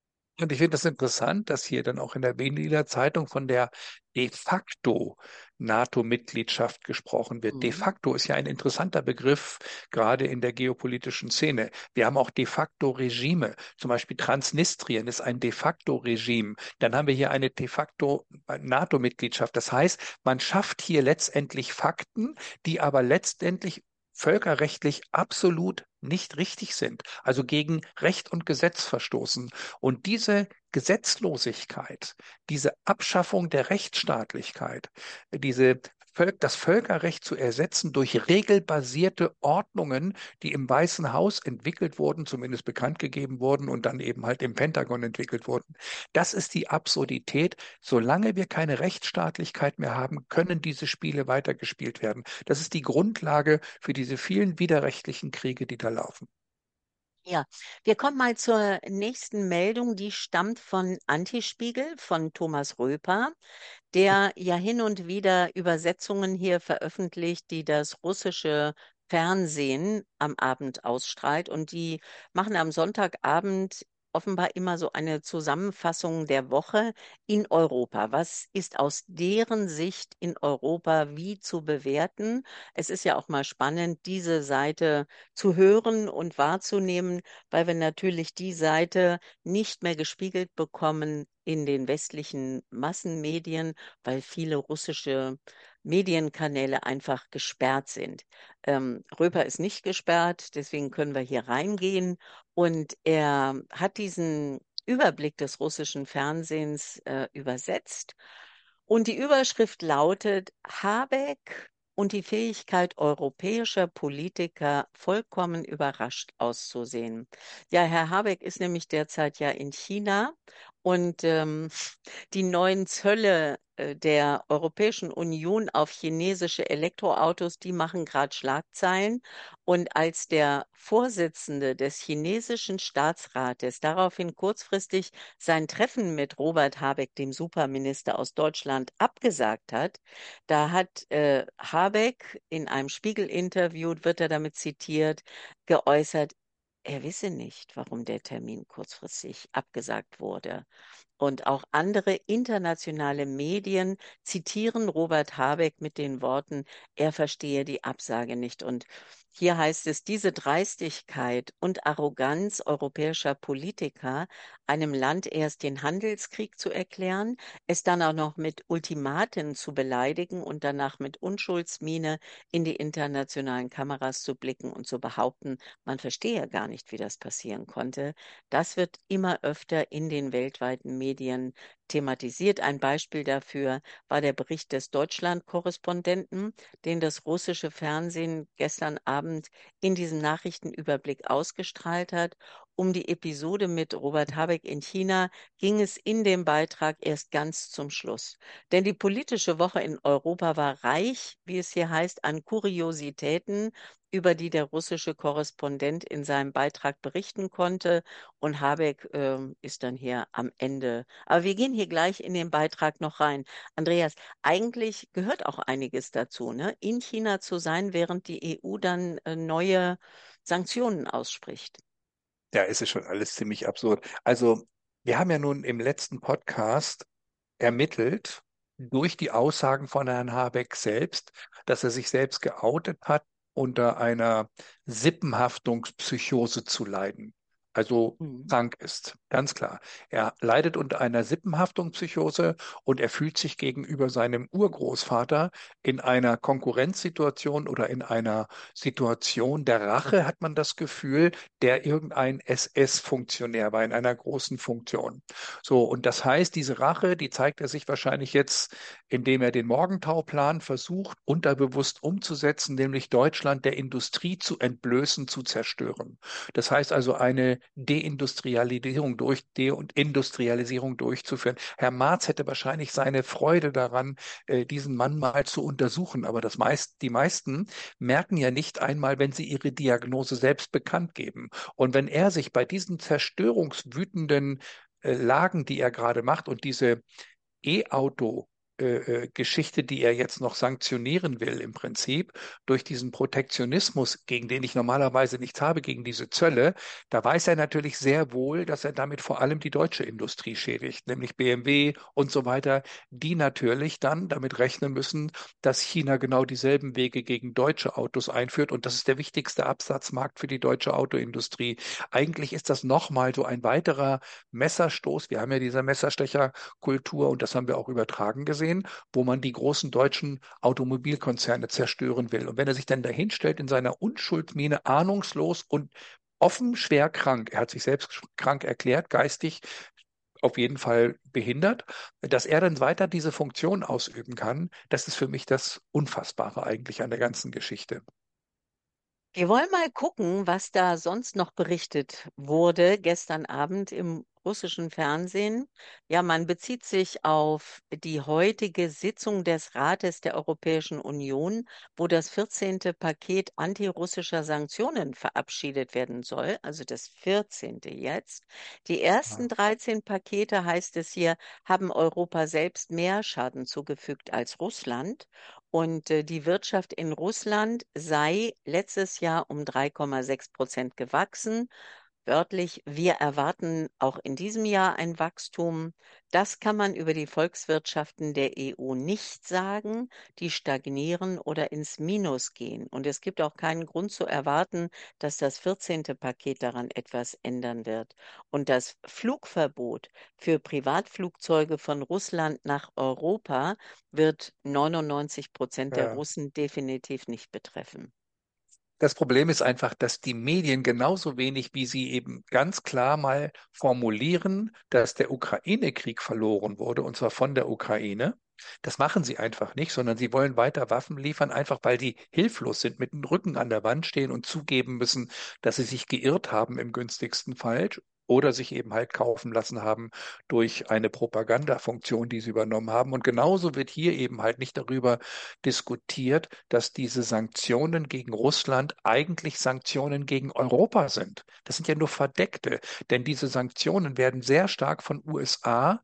Und ich finde das interessant, dass hier dann auch in der Berliner Zeitung von der de facto NATO-Mitgliedschaft gesprochen wird. De Mhm. facto ist ja ein interessanter Begriff, gerade in der geopolitischen Szene. Wir haben auch de facto Regime. Zum Beispiel Transnistrien ist ein de facto Regime. Dann haben wir hier eine de facto NATO-Mitgliedschaft. Das heißt, man schafft hier letztendlich Fakten, die aber letztendlich völkerrechtlich absolut nicht richtig sind, also gegen Recht und Gesetz verstoßen. Und diese Gesetzlosigkeit, diese Abschaffung der Rechtsstaatlichkeit, diese Völ- das Völkerrecht zu ersetzen durch regelbasierte Ordnungen, die im Weißen Haus entwickelt wurden, zumindest bekannt gegeben wurden und dann eben halt im Pentagon entwickelt wurden. Das ist die Absurdität. Solange wir keine Rechtsstaatlichkeit mehr haben, können diese Spiele weitergespielt werden. Das ist die Grundlage für diese vielen widerrechtlichen Kriege, die da laufen. Ja, wir kommen mal zur nächsten Meldung. Die stammt von Antispiegel, von Thomas Röper, der ja hin und wieder Übersetzungen hier veröffentlicht, die das russische Fernsehen am Abend ausstrahlt. Und die machen am Sonntagabend offenbar immer so eine Zusammenfassung der Woche in Europa. Was ist aus deren Sicht in Europa wie zu bewerten? Es ist ja auch mal spannend, diese Seite zu hören und wahrzunehmen, weil wir natürlich die Seite nicht mehr gespiegelt bekommen in den westlichen Massenmedien, weil viele russische Medienkanäle einfach gesperrt sind. Ähm, Röper ist nicht gesperrt, deswegen können wir hier reingehen. Und er hat diesen Überblick des russischen Fernsehens äh, übersetzt. Und die Überschrift lautet: Habeck und die Fähigkeit europäischer Politiker, vollkommen überrascht auszusehen. Ja, Herr Habeck ist nämlich derzeit ja in China und ähm, die neuen Zölle äh, der Europäischen Union auf chinesische Elektroautos, die machen gerade Schlagzeilen. Und als der Vorsitzende des chinesischen Staatsrates daraufhin kurzfristig sein Treffen mit Robert Habeck, dem Superminister aus Deutschland, abgesagt hat, da hat äh, Habeck in einem Spiegel-Interview, wird er damit zitiert, geäußert, er wisse nicht, warum der Termin kurzfristig abgesagt wurde. Und auch andere internationale Medien zitieren Robert Habeck mit den Worten, er verstehe die Absage nicht. Und hier heißt es, diese Dreistigkeit und Arroganz europäischer Politiker, einem Land erst den Handelskrieg zu erklären, es dann auch noch mit Ultimaten zu beleidigen und danach mit Unschuldsmiene in die internationalen Kameras zu blicken und zu behaupten, man verstehe gar nicht, wie das passieren konnte. Das wird immer öfter in den weltweiten Medien thematisiert. Ein Beispiel dafür war der Bericht des Deutschland-Korrespondenten, den das russische Fernsehen gestern Abend in diesem Nachrichtenüberblick ausgestrahlt hat. Um die Episode mit Robert Habeck in China ging es in dem Beitrag erst ganz zum Schluss. Denn die politische Woche in Europa war reich, wie es hier heißt, an Kuriositäten, über die der russische Korrespondent in seinem Beitrag berichten konnte. Und Habeck ähm, ist dann hier am Ende. Aber wir gehen hier gleich in den Beitrag noch rein. Andreas, eigentlich gehört auch einiges dazu, ne? In China zu sein, während die E U dann äh, neue Sanktionen ausspricht. Ja, es ist schon alles ziemlich absurd. Also, wir haben ja nun im letzten Podcast ermittelt durch die Aussagen von Herrn Habeck selbst, dass er sich selbst geoutet hat, unter einer Sippenhaftungspsychose zu leiden. Also Mhm. krank ist, ganz klar. Er leidet unter einer Sippenhaftungspsychose und er fühlt sich gegenüber seinem Urgroßvater in einer Konkurrenzsituation oder in einer Situation der Rache, hat man das Gefühl, der irgendein S S-Funktionär war in einer großen Funktion. So, und das heißt, diese Rache, die zeigt er sich wahrscheinlich jetzt, indem er den Morgentauplan versucht, unterbewusst umzusetzen, nämlich Deutschland der Industrie zu entblößen, zu zerstören. Das heißt also, eine Deindustrialisierung durch De- und Industrialisierung durchzuführen. Herr Marz hätte wahrscheinlich seine Freude daran, äh, diesen Mann mal zu untersuchen, aber das meist, die meisten merken ja nicht einmal, wenn sie ihre Diagnose selbst bekannt geben. Und wenn er sich bei diesen zerstörungswütenden äh, Lagen, die er gerade macht und diese E-Auto äh, Geschichte, die er jetzt noch sanktionieren will, im Prinzip durch diesen Protektionismus, gegen den ich normalerweise nichts habe, gegen diese Zölle, da weiß er natürlich sehr wohl, dass er damit vor allem die deutsche Industrie schädigt, nämlich B M W und so weiter, die natürlich dann damit rechnen müssen, dass China genau dieselben Wege gegen deutsche Autos einführt. Und das ist der wichtigste Absatzmarkt für die deutsche Autoindustrie. Eigentlich ist das nochmal so ein weiterer Messerstoß. Wir haben ja diese Messerstecherkultur und das haben wir auch übertragen gesehen, wo man die großen deutschen Automobilkonzerne zerstören will. Und wenn er sich dann dahinstellt in seiner Unschuldsmiene, ahnungslos und offen schwer krank, er hat sich selbst krank erklärt, geistig auf jeden Fall behindert, dass er dann weiter diese Funktion ausüben kann, das ist für mich das Unfassbare eigentlich an der ganzen Geschichte. Wir wollen mal gucken, was da sonst noch berichtet wurde gestern Abend im russischen Fernsehen. Ja, man bezieht sich auf die heutige Sitzung des Rates der Europäischen Union, wo das vierzehnte Paket antirussischer Sanktionen verabschiedet werden soll, also das vierzehnte jetzt. Die ersten dreizehn Pakete, heißt es hier, haben Europa selbst mehr Schaden zugefügt als Russland. Und äh, die Wirtschaft in Russland sei letztes Jahr um drei Komma sechs Prozent gewachsen. Wörtlich, wir erwarten auch in diesem Jahr ein Wachstum. Das kann man über die Volkswirtschaften der E U nicht sagen. Die stagnieren oder ins Minus gehen. Und es gibt auch keinen Grund zu erwarten, dass das vierzehnte Paket daran etwas ändern wird. Und das Flugverbot für Privatflugzeuge von Russland nach Europa wird neunundneunzig Prozent der Ja. Russen definitiv nicht betreffen. Das Problem ist einfach, dass die Medien genauso wenig, wie sie eben ganz klar mal formulieren, dass der Ukraine-Krieg verloren wurde, und zwar von der Ukraine. Das machen sie einfach nicht, sondern sie wollen weiter Waffen liefern, einfach weil sie hilflos sind, mit dem Rücken an der Wand stehen und zugeben müssen, dass sie sich geirrt haben im günstigsten Fall oder sich eben halt kaufen lassen haben durch eine Propagandafunktion, die sie übernommen haben. Und genauso wird hier eben halt nicht darüber diskutiert, dass diese Sanktionen gegen Russland eigentlich Sanktionen gegen Europa sind. Das sind ja nur verdeckte, denn diese Sanktionen werden sehr stark von U S A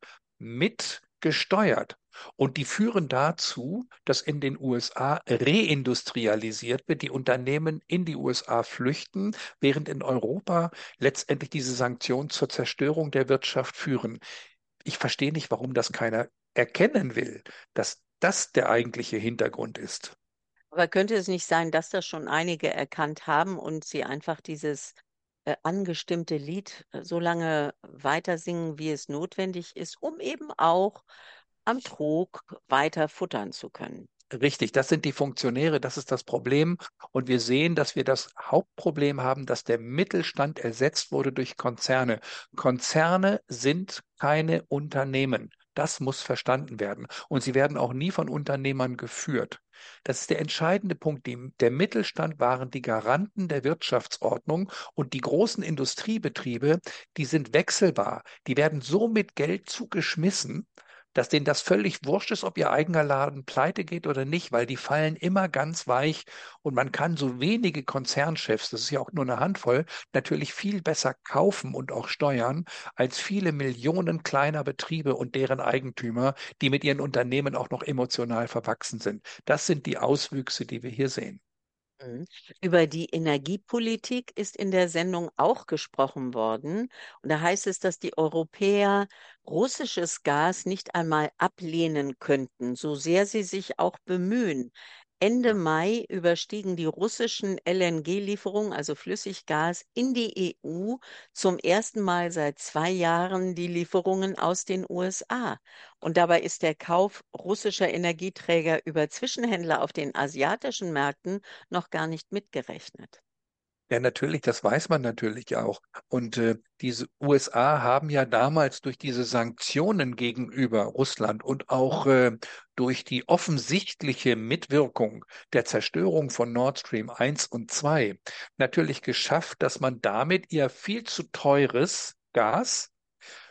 mit gesteuert. Und die führen dazu, dass in den U S A reindustrialisiert wird, die Unternehmen in die U S A flüchten, während in Europa letztendlich diese Sanktionen zur Zerstörung der Wirtschaft führen. Ich verstehe nicht, warum das keiner erkennen will, dass das der eigentliche Hintergrund ist. Aber könnte es nicht sein, dass das schon einige erkannt haben und sie einfach dieses äh, angestimmte Lied äh, so lange weiter singen, wie es notwendig ist, um eben auch am Trog weiter futtern zu können? Richtig, das sind die Funktionäre, das ist das Problem. Und wir sehen, dass wir das Hauptproblem haben, dass der Mittelstand ersetzt wurde durch Konzerne. Konzerne sind keine Unternehmen. Das muss verstanden werden. Und sie werden auch nie von Unternehmern geführt. Das ist der entscheidende Punkt. Die, der Mittelstand waren die Garanten der Wirtschaftsordnung und die großen Industriebetriebe, die sind wechselbar. Die werden so mit Geld zugeschmissen, dass denen das völlig wurscht ist, ob ihr eigener Laden pleite geht oder nicht, weil die fallen immer ganz weich und man kann so wenige Konzernchefs, das ist ja auch nur eine Handvoll, natürlich viel besser kaufen und auch steuern als viele Millionen kleiner Betriebe und deren Eigentümer, die mit ihren Unternehmen auch noch emotional verwachsen sind. Das sind die Auswüchse, die wir hier sehen. Mhm. Über die Energiepolitik ist in der Sendung auch gesprochen worden. Und da heißt es, dass die Europäer russisches Gas nicht einmal ablehnen könnten, so sehr sie sich auch bemühen. Ende Mai überstiegen die russischen L N G-Lieferungen, also Flüssiggas, in die E U zum ersten Mal seit zwei Jahren die Lieferungen aus den U S A. Und dabei ist der Kauf russischer Energieträger über Zwischenhändler auf den asiatischen Märkten noch gar nicht mitgerechnet. Ja, natürlich, das weiß man natürlich auch. Und äh, diese U S A haben ja damals durch diese Sanktionen gegenüber Russland und auch äh, durch die offensichtliche Mitwirkung der Zerstörung von Nord Stream eins und zwei natürlich geschafft, dass man damit ihr viel zu teures Gas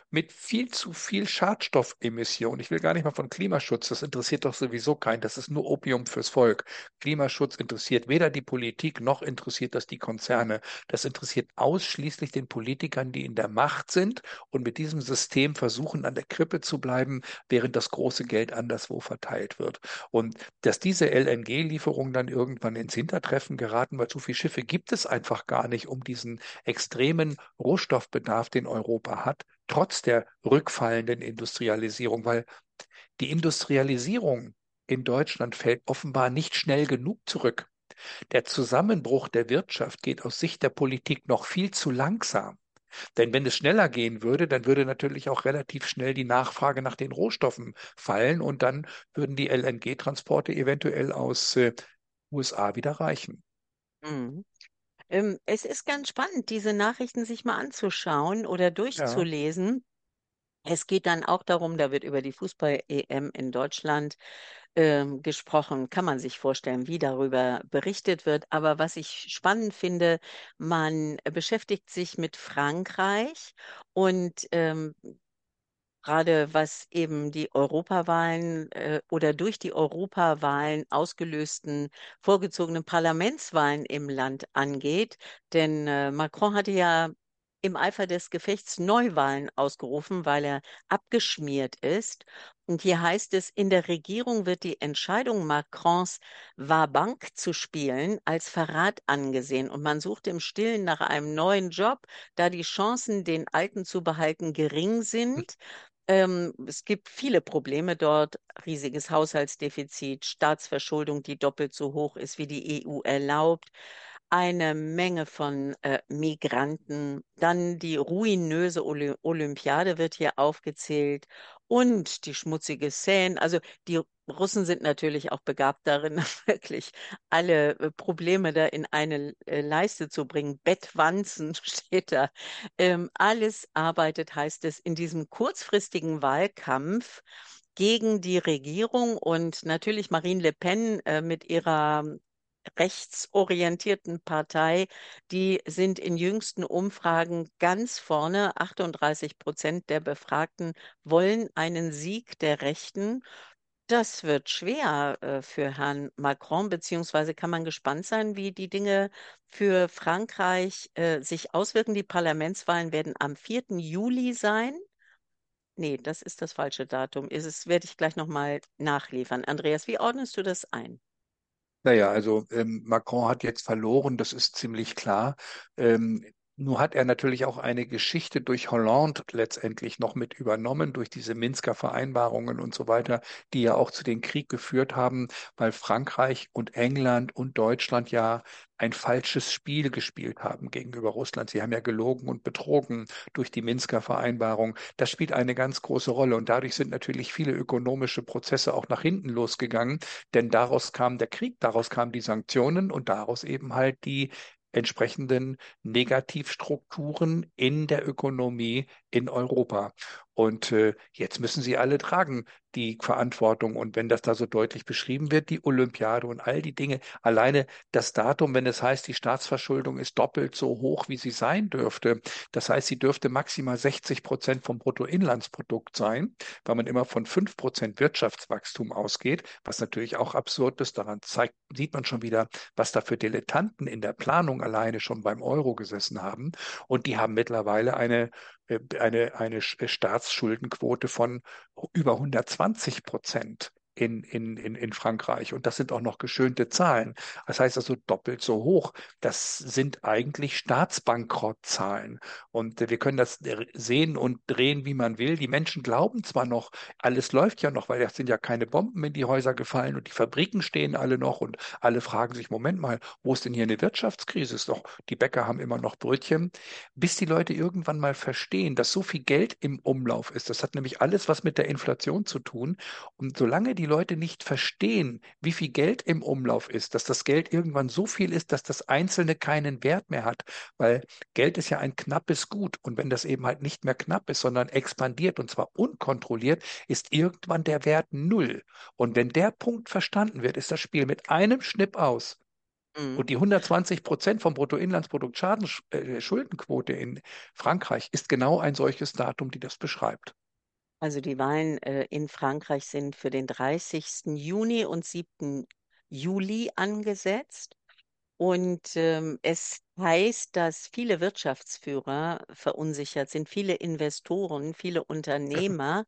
mit viel zu viel Schadstoffemission. Ich will gar nicht mal von Klimaschutz, das interessiert doch sowieso keinen, das ist nur Opium fürs Volk. Klimaschutz interessiert weder die Politik noch interessiert das die Konzerne. Das interessiert ausschließlich den Politikern, die in der Macht sind und mit diesem System versuchen, an der Krippe zu bleiben, während das große Geld anderswo verteilt wird. Und dass diese L N G-Lieferungen dann irgendwann ins Hintertreffen geraten, weil zu viele Schiffe gibt es einfach gar nicht, um diesen extremen Rohstoffbedarf, den Europa hat, trotz der rückfallenden Industrialisierung, weil die Industrialisierung in Deutschland fällt offenbar nicht schnell genug zurück. Der Zusammenbruch der Wirtschaft geht aus Sicht der Politik noch viel zu langsam. Denn wenn es schneller gehen würde, dann würde natürlich auch relativ schnell die Nachfrage nach den Rohstoffen fallen und dann würden die L N G-Transporte eventuell aus äh, U S A wieder reichen. Mhm. Ähm, es ist ganz spannend, diese Nachrichten sich mal anzuschauen oder Ja. durchzulesen. Es geht dann auch darum, da wird über die Fußball-E M in Deutschland ähm, gesprochen. Kann man sich vorstellen, wie darüber berichtet wird. Aber was ich spannend finde, man beschäftigt sich mit Frankreich und ähm, gerade was eben die Europawahlen äh, oder durch die Europawahlen ausgelösten vorgezogenen Parlamentswahlen im Land angeht. Denn äh, Macron hatte ja im Eifer des Gefechts Neuwahlen ausgerufen, weil er abgeschmiert ist. Und hier heißt es, in der Regierung wird die Entscheidung Macrons, Wabank zu spielen, als Verrat angesehen. Und man sucht im Stillen nach einem neuen Job, da die Chancen, den alten zu behalten, gering sind. Ähm, es gibt viele Probleme dort, riesiges Haushaltsdefizit, Staatsverschuldung, die doppelt so hoch ist, wie die E U erlaubt, eine Menge von äh, Migranten, dann die ruinöse Oly Olympiade wird hier aufgezählt und die schmutzige Seine. Also die Russen sind natürlich auch begabt darin, wirklich alle äh, Probleme da in eine äh, Leiste zu bringen. Bettwanzen steht da. Ähm, alles arbeitet, heißt es, in diesem kurzfristigen Wahlkampf gegen die Regierung und natürlich Marine Le Pen äh, mit ihrer rechtsorientierten Partei, die sind in jüngsten Umfragen ganz vorne. achtunddreißig Prozent der Befragten wollen einen Sieg der Rechten. Das wird schwer äh, für Herrn Macron, beziehungsweise kann man gespannt sein, wie die Dinge für Frankreich äh, sich auswirken. Die Parlamentswahlen werden am vierten Juli sein. Nee, das ist das falsche Datum. Ist es, werde ich gleich nochmal nachliefern. Andreas, wie ordnest du das ein? Naja, also ähm, Macron hat jetzt verloren, das ist ziemlich klar. Ähm, Nur hat er natürlich auch eine Geschichte durch Hollande letztendlich noch mit übernommen, durch diese Minsker Vereinbarungen und so weiter, die ja auch zu dem Krieg geführt haben, weil Frankreich und England und Deutschland ja ein falsches Spiel gespielt haben gegenüber Russland. Sie haben ja gelogen und betrogen durch die Minsker Vereinbarung. Das spielt eine ganz große Rolle und dadurch sind natürlich viele ökonomische Prozesse auch nach hinten losgegangen. Denn daraus kam der Krieg, daraus kamen die Sanktionen und daraus eben halt die entsprechenden Negativstrukturen in der Ökonomie in Europa. Und äh, jetzt müssen sie alle tragen die Verantwortung. Und wenn das da so deutlich beschrieben wird, die Olympiade und all die Dinge, alleine das Datum, wenn es heißt, die Staatsverschuldung ist doppelt so hoch, wie sie sein dürfte. Das heißt, sie dürfte maximal sechzig Prozent vom Bruttoinlandsprodukt sein, weil man immer von fünf Prozent Wirtschaftswachstum ausgeht, was natürlich auch absurd ist. Daran zeigt, sieht man schon wieder, was da für Dilettanten in der Planung alleine schon beim Euro gesessen haben. Und die haben mittlerweile eine, äh, eine, eine Staatsschuldenquote von über hundertzwanzig Prozent. In, in, in, in Frankreich. Und das sind auch noch geschönte Zahlen. Das heißt also doppelt so hoch. Das sind eigentlich Staatsbankrottzahlen. Und äh, wir können das äh, sehen und drehen, wie man will. Die Menschen glauben zwar noch, alles läuft ja noch, weil es sind ja keine Bomben in die Häuser gefallen und die Fabriken stehen alle noch und alle fragen sich, Moment mal, wo ist denn hier eine Wirtschaftskrise? Ist doch, die Bäcker haben immer noch Brötchen. Bis die Leute irgendwann mal verstehen, dass so viel Geld im Umlauf ist. Das hat nämlich alles was mit der Inflation zu tun. Und solange die Leute nicht verstehen, wie viel Geld im Umlauf ist, dass das Geld irgendwann so viel ist, dass das Einzelne keinen Wert mehr hat, weil Geld ist ja ein knappes Gut. Und wenn das eben halt nicht mehr knapp ist, sondern expandiert und zwar unkontrolliert, ist irgendwann der Wert null. Und wenn der Punkt verstanden wird, ist das Spiel mit einem Schnipp aus. Mhm. Und die hundertzwanzig Prozent vom Bruttoinlandsprodukt Schadensschuldenquote in Frankreich ist genau ein solches Datum, die das beschreibt. Also die Wahlen äh, in Frankreich sind für den dreißigsten Juni und siebten Juli angesetzt. Und ähm, es heißt, dass viele Wirtschaftsführer verunsichert sind, viele Investoren, viele Unternehmer.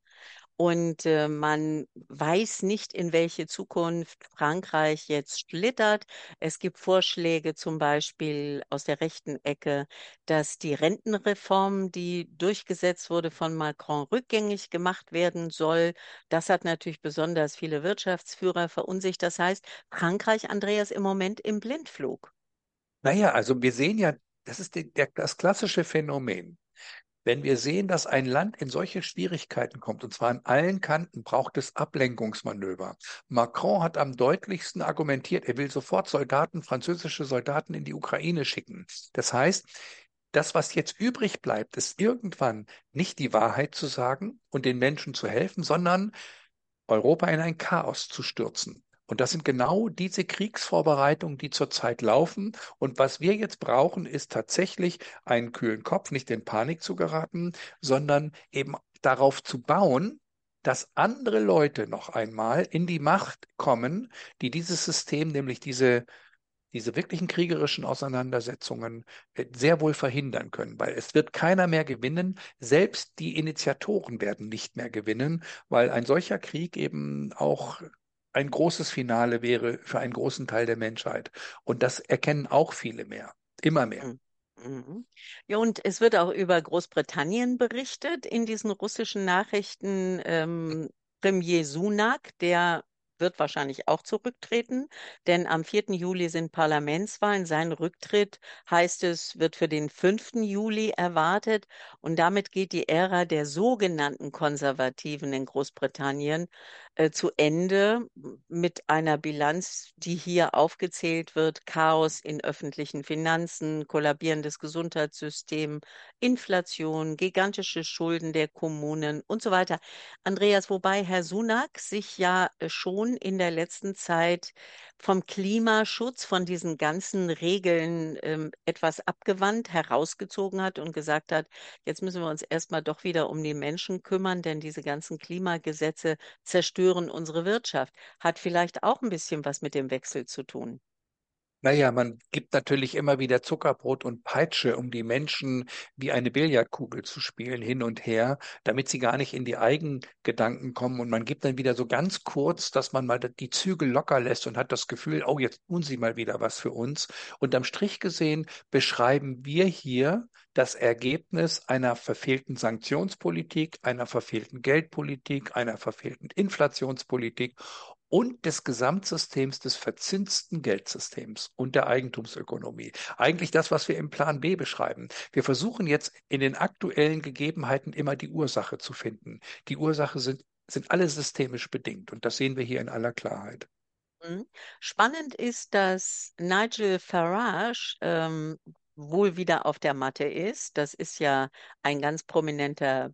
Und äh, man weiß nicht, in welche Zukunft Frankreich jetzt schlittert. Es gibt Vorschläge zum Beispiel aus der rechten Ecke, dass die Rentenreform, die durchgesetzt wurde von Macron, rückgängig gemacht werden soll. Das hat natürlich besonders viele Wirtschaftsführer verunsichert. Das heißt, Frankreich, Andreas, im Moment im Blindflug. Naja, also wir sehen ja, das ist die, der, das klassische Phänomen. Wenn wir sehen, dass ein Land in solche Schwierigkeiten kommt, und zwar an allen Kanten, braucht es Ablenkungsmanöver. Macron hat am deutlichsten argumentiert, er will sofort Soldaten, französische Soldaten in die Ukraine schicken. Das heißt, das, was jetzt übrig bleibt, ist irgendwann nicht die Wahrheit zu sagen und den Menschen zu helfen, sondern Europa in ein Chaos zu stürzen. Und das sind genau diese Kriegsvorbereitungen, die zurzeit laufen. Und was wir jetzt brauchen, ist tatsächlich einen kühlen Kopf, nicht in Panik zu geraten, sondern eben darauf zu bauen, dass andere Leute noch einmal in die Macht kommen, die dieses System, nämlich diese diese wirklichen kriegerischen Auseinandersetzungen äh, sehr wohl verhindern können, weil es wird keiner mehr gewinnen, selbst die Initiatoren werden nicht mehr gewinnen, weil ein solcher Krieg eben auch ein großes Finale wäre für einen großen Teil der Menschheit. Und das erkennen auch viele mehr, immer mehr. Mhm. Mhm. Ja, und es wird auch über Großbritannien berichtet in diesen russischen Nachrichten. Ähm, Premier Sunak, der wird wahrscheinlich auch zurücktreten, denn am vierten Juli sind Parlamentswahlen. Sein Rücktritt, heißt es, wird für den fünften Juli erwartet. Und damit geht die Ära der sogenannten Konservativen in Großbritannien äh, zu Ende mit einer Bilanz, die hier aufgezählt wird: Chaos in öffentlichen Finanzen, kollabierendes Gesundheitssystem, Inflation, gigantische Schulden der Kommunen und so weiter. Andreas, wobei Herr Sunak sich ja äh, schon in der letzten Zeit vom Klimaschutz, von diesen ganzen Regeln ähm, etwas abgewandt, herausgezogen hat und gesagt hat, jetzt müssen wir uns erstmal doch wieder um die Menschen kümmern, denn diese ganzen Klimagesetze zerstören unsere Wirtschaft. Hat vielleicht auch ein bisschen was mit dem Wechsel zu tun. Naja, man gibt natürlich immer wieder Zuckerbrot und Peitsche, um die Menschen wie eine Billardkugel zu spielen, hin und her, damit sie gar nicht in die Eigengedanken kommen. Und man gibt dann wieder so ganz kurz, dass man mal die Zügel locker lässt und hat das Gefühl, oh, jetzt tun sie mal wieder was für uns. Unterm Strich gesehen beschreiben wir hier das Ergebnis einer verfehlten Sanktionspolitik, einer verfehlten Geldpolitik, einer verfehlten Inflationspolitik und des Gesamtsystems des verzinsten Geldsystems und der Eigentumsökonomie. Eigentlich das, was wir im Plan B beschreiben. Wir versuchen jetzt in den aktuellen Gegebenheiten immer die Ursache zu finden. Die Ursache sind, sind alle systemisch bedingt und das sehen wir hier in aller Klarheit. Mhm. Spannend ist, dass Nigel Farage ähm, wohl wieder auf der Matte ist. Das ist ja ein ganz prominenter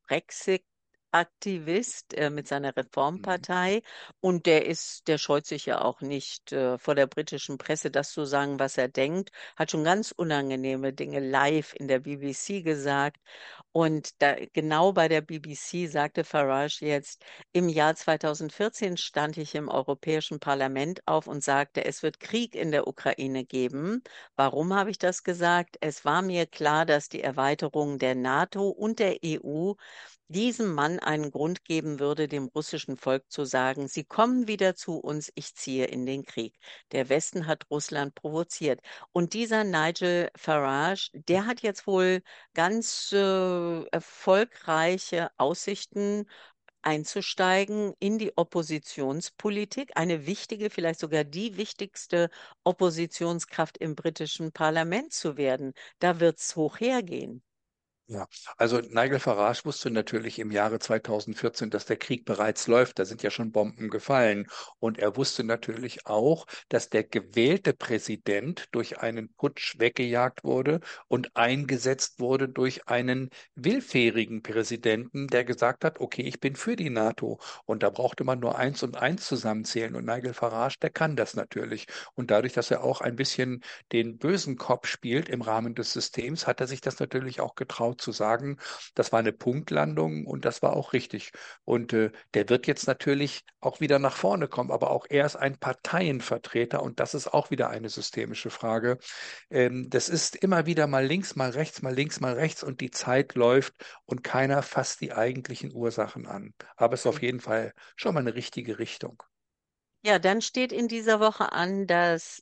Brexit-Aktivist äh, mit seiner Mhm. Reformpartei. Und der ist, der scheut sich ja auch nicht äh, vor der britischen Presse, das zu sagen, was er denkt. Hat schon ganz unangenehme Dinge live in der B B C gesagt. Und da, genau bei der B B C sagte Farage jetzt: Im Jahr zweitausendvierzehn stand ich im Europäischen Parlament auf und sagte, es wird Krieg in der Ukraine geben. Warum habe ich das gesagt? Es war mir klar, dass die Erweiterung der NATO und der E U diesem Mann einen Grund geben würde, dem russischen Volk zu sagen, Sie kommen wieder zu uns, ich ziehe in den Krieg. Der Westen hat Russland provoziert. Und dieser Nigel Farage, der hat jetzt wohl ganz äh, erfolgreiche Aussichten einzusteigen in die Oppositionspolitik, eine wichtige, vielleicht sogar die wichtigste Oppositionskraft im britischen Parlament zu werden. Da wird es hoch hergehen. Ja, also Nigel Farage wusste natürlich im Jahre zweitausendvierzehn, dass der Krieg bereits läuft. Da sind ja schon Bomben gefallen. Und er wusste natürlich auch, dass der gewählte Präsident durch einen Putsch weggejagt wurde und eingesetzt wurde durch einen willfährigen Präsidenten, der gesagt hat, okay, ich bin für die NATO. Und da brauchte man nur eins und eins zusammenzählen. Und Nigel Farage, der kann das natürlich. Und dadurch, dass er auch ein bisschen den bösen Cop spielt im Rahmen des Systems, hat er sich das natürlich auch getraut zu sagen, das war eine Punktlandung und das war auch richtig. Und äh, der wird jetzt natürlich auch wieder nach vorne kommen, aber auch er ist ein Parteienvertreter und das ist auch wieder eine systemische Frage. Ähm, das ist immer wieder mal links, mal rechts, mal links, mal rechts und die Zeit läuft und keiner fasst die eigentlichen Ursachen an. Aber es ist auf jeden Fall schon mal eine richtige Richtung. Ja, dann steht in dieser Woche an, dass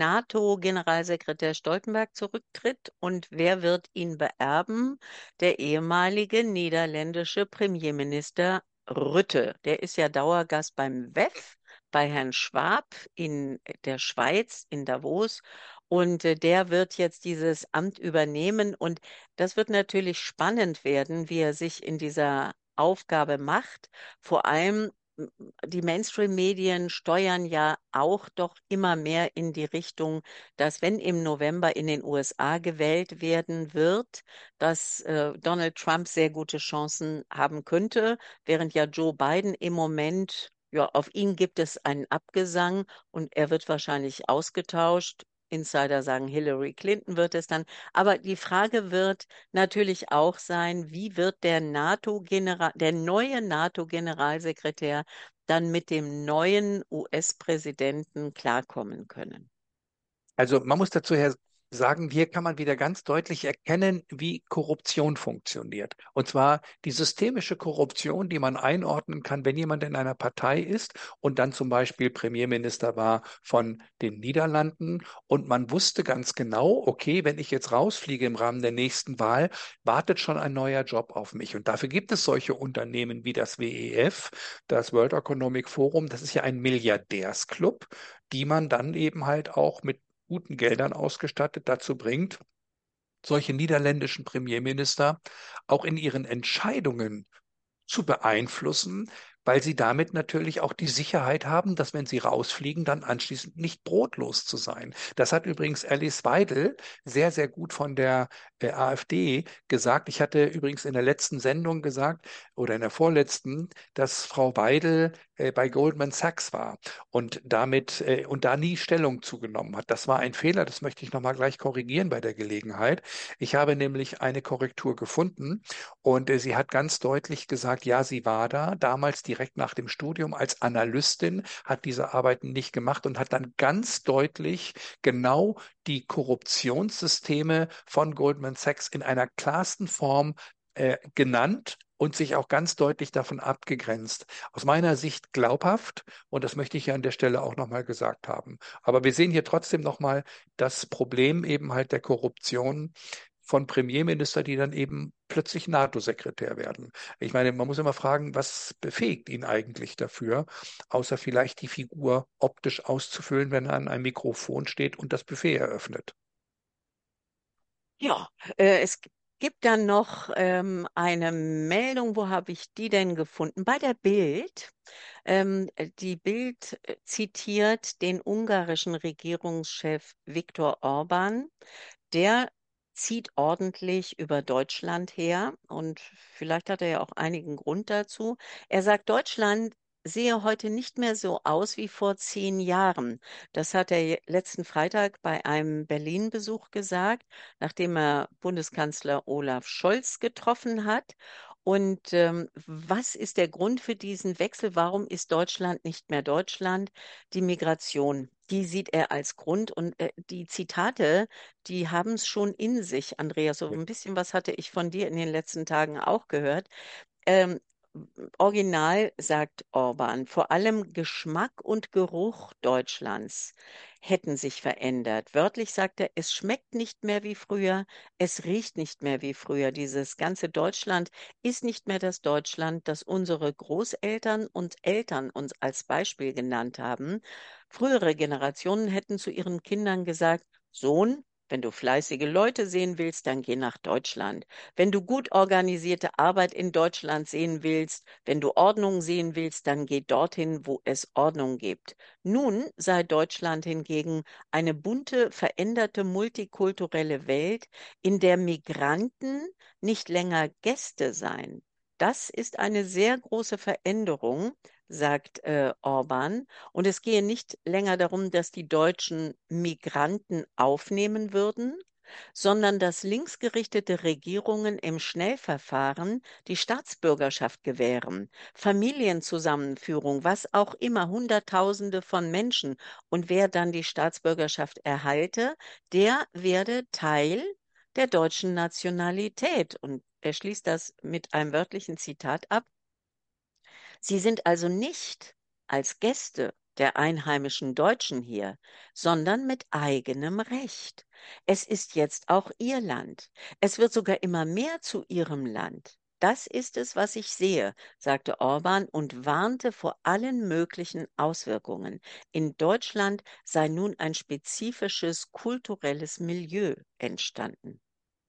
NATO-Generalsekretär Stoltenberg zurücktritt. Und wer wird ihn beerben? Der ehemalige niederländische Premierminister Rutte. Der ist ja Dauergast beim W E F, bei Herrn Schwab in der Schweiz, in Davos. Und äh, der wird jetzt dieses Amt übernehmen. Und das wird natürlich spannend werden, wie er sich in dieser Aufgabe macht. Vor allem die Mainstream-Medien steuern ja auch doch immer mehr in die Richtung, dass wenn im November in den U S A gewählt werden wird, dass äh, Donald Trump sehr gute Chancen haben könnte, während ja Joe Biden im Moment, ja, auf ihn gibt es einen Abgesang und er wird wahrscheinlich ausgetauscht. Insider sagen, Hillary Clinton wird es dann. Aber die Frage wird natürlich auch sein, wie wird der NATO-General, der neue NATO-Generalsekretär dann mit dem neuen U S-Präsidenten klarkommen können. Also man muss dazu her sagen, hier kann man wieder ganz deutlich erkennen, wie Korruption funktioniert. Und zwar die systemische Korruption, die man einordnen kann, wenn jemand in einer Partei ist und dann zum Beispiel Premierminister war von den Niederlanden und man wusste ganz genau, okay, wenn ich jetzt rausfliege im Rahmen der nächsten Wahl, wartet schon ein neuer Job auf mich. Und dafür gibt es solche Unternehmen wie das W E F, das World Economic Forum, das ist ja ein Milliardärsclub, die man dann eben halt auch mit guten Geldern ausgestattet dazu bringt, solche niederländischen Premierminister auch in ihren Entscheidungen zu beeinflussen, weil sie damit natürlich auch die Sicherheit haben, dass wenn sie rausfliegen, dann anschließend nicht brotlos zu sein. Das hat übrigens Alice Weidel sehr, sehr gut von der äh, AfD gesagt. Ich hatte übrigens in der letzten Sendung gesagt oder in der vorletzten, dass Frau Weidel äh, bei Goldman Sachs war und damit äh, und da nie Stellung zugenommen hat. Das war ein Fehler, das möchte ich nochmal gleich korrigieren bei der Gelegenheit. Ich habe nämlich eine Korrektur gefunden und äh, sie hat ganz deutlich gesagt, ja, sie war da, damals direkt nach dem Studium als Analystin, hat diese Arbeiten nicht gemacht und hat dann ganz deutlich genau die Korruptionssysteme von Goldman Sachs in einer klarsten Form äh, genannt und sich auch ganz deutlich davon abgegrenzt. Aus meiner Sicht glaubhaft und das möchte ich ja an der Stelle auch nochmal gesagt haben. Aber wir sehen hier trotzdem nochmal das Problem eben halt der Korruption von Premierminister, die dann eben plötzlich NATO-Sekretär werden. Ich meine, man muss immer fragen, was befähigt ihn eigentlich dafür, außer vielleicht die Figur optisch auszufüllen, wenn er an einem Mikrofon steht und das Buffet eröffnet. Ja, äh, es gibt dann noch ähm, eine Meldung, wo habe ich die denn gefunden? Bei der Bild. Ähm, die Bild äh, zitiert den ungarischen Regierungschef Viktor Orban. Der zieht ordentlich über Deutschland her und vielleicht hat er ja auch einigen Grund dazu. Er sagt, Deutschland sehe heute nicht mehr so aus wie vor zehn Jahren. Das hat er je- letzten Freitag bei einem Berlin-Besuch gesagt, nachdem er Bundeskanzler Olaf Scholz getroffen hat. Und ähm, was ist der Grund für diesen Wechsel? Warum ist Deutschland nicht mehr Deutschland? Die Migration, die sieht er als Grund. Und äh, die Zitate, die haben es schon in sich, Andreas. So ein bisschen was hatte ich von dir in den letzten Tagen auch gehört. Ähm, Original sagt Orban, vor allem Geschmack und Geruch Deutschlands hätten sich verändert. Wörtlich sagt er, es schmeckt nicht mehr wie früher, es riecht nicht mehr wie früher. Dieses ganze Deutschland ist nicht mehr das Deutschland, das unsere Großeltern und Eltern uns als Beispiel genannt haben. Frühere Generationen hätten zu ihren Kindern gesagt, Sohn, Wenn du fleißige Leute sehen willst, dann geh nach Deutschland. Wenn du gut organisierte Arbeit in Deutschland sehen willst, wenn du Ordnung sehen willst, dann geh dorthin, wo es Ordnung gibt. Nun sei Deutschland hingegen eine bunte, veränderte, multikulturelle Welt, in der Migranten nicht länger Gäste seien. Das ist eine sehr große Veränderung, sagt äh, Orban. Und es gehe nicht länger darum, dass die Deutschen Migranten aufnehmen würden, sondern dass linksgerichtete Regierungen im Schnellverfahren die Staatsbürgerschaft gewähren, Familienzusammenführung, was auch immer, Hunderttausende von Menschen. Und wer dann die Staatsbürgerschaft erhalte, der werde Teil der deutschen Nationalität. Und er schließt das mit einem wörtlichen Zitat ab. Sie sind also nicht als Gäste der einheimischen Deutschen hier, sondern mit eigenem Recht. Es ist jetzt auch ihr Land. Es wird sogar immer mehr zu ihrem Land. Das ist es, was ich sehe, sagte Orban und warnte vor allen möglichen Auswirkungen. In Deutschland sei nun ein spezifisches kulturelles Milieu entstanden.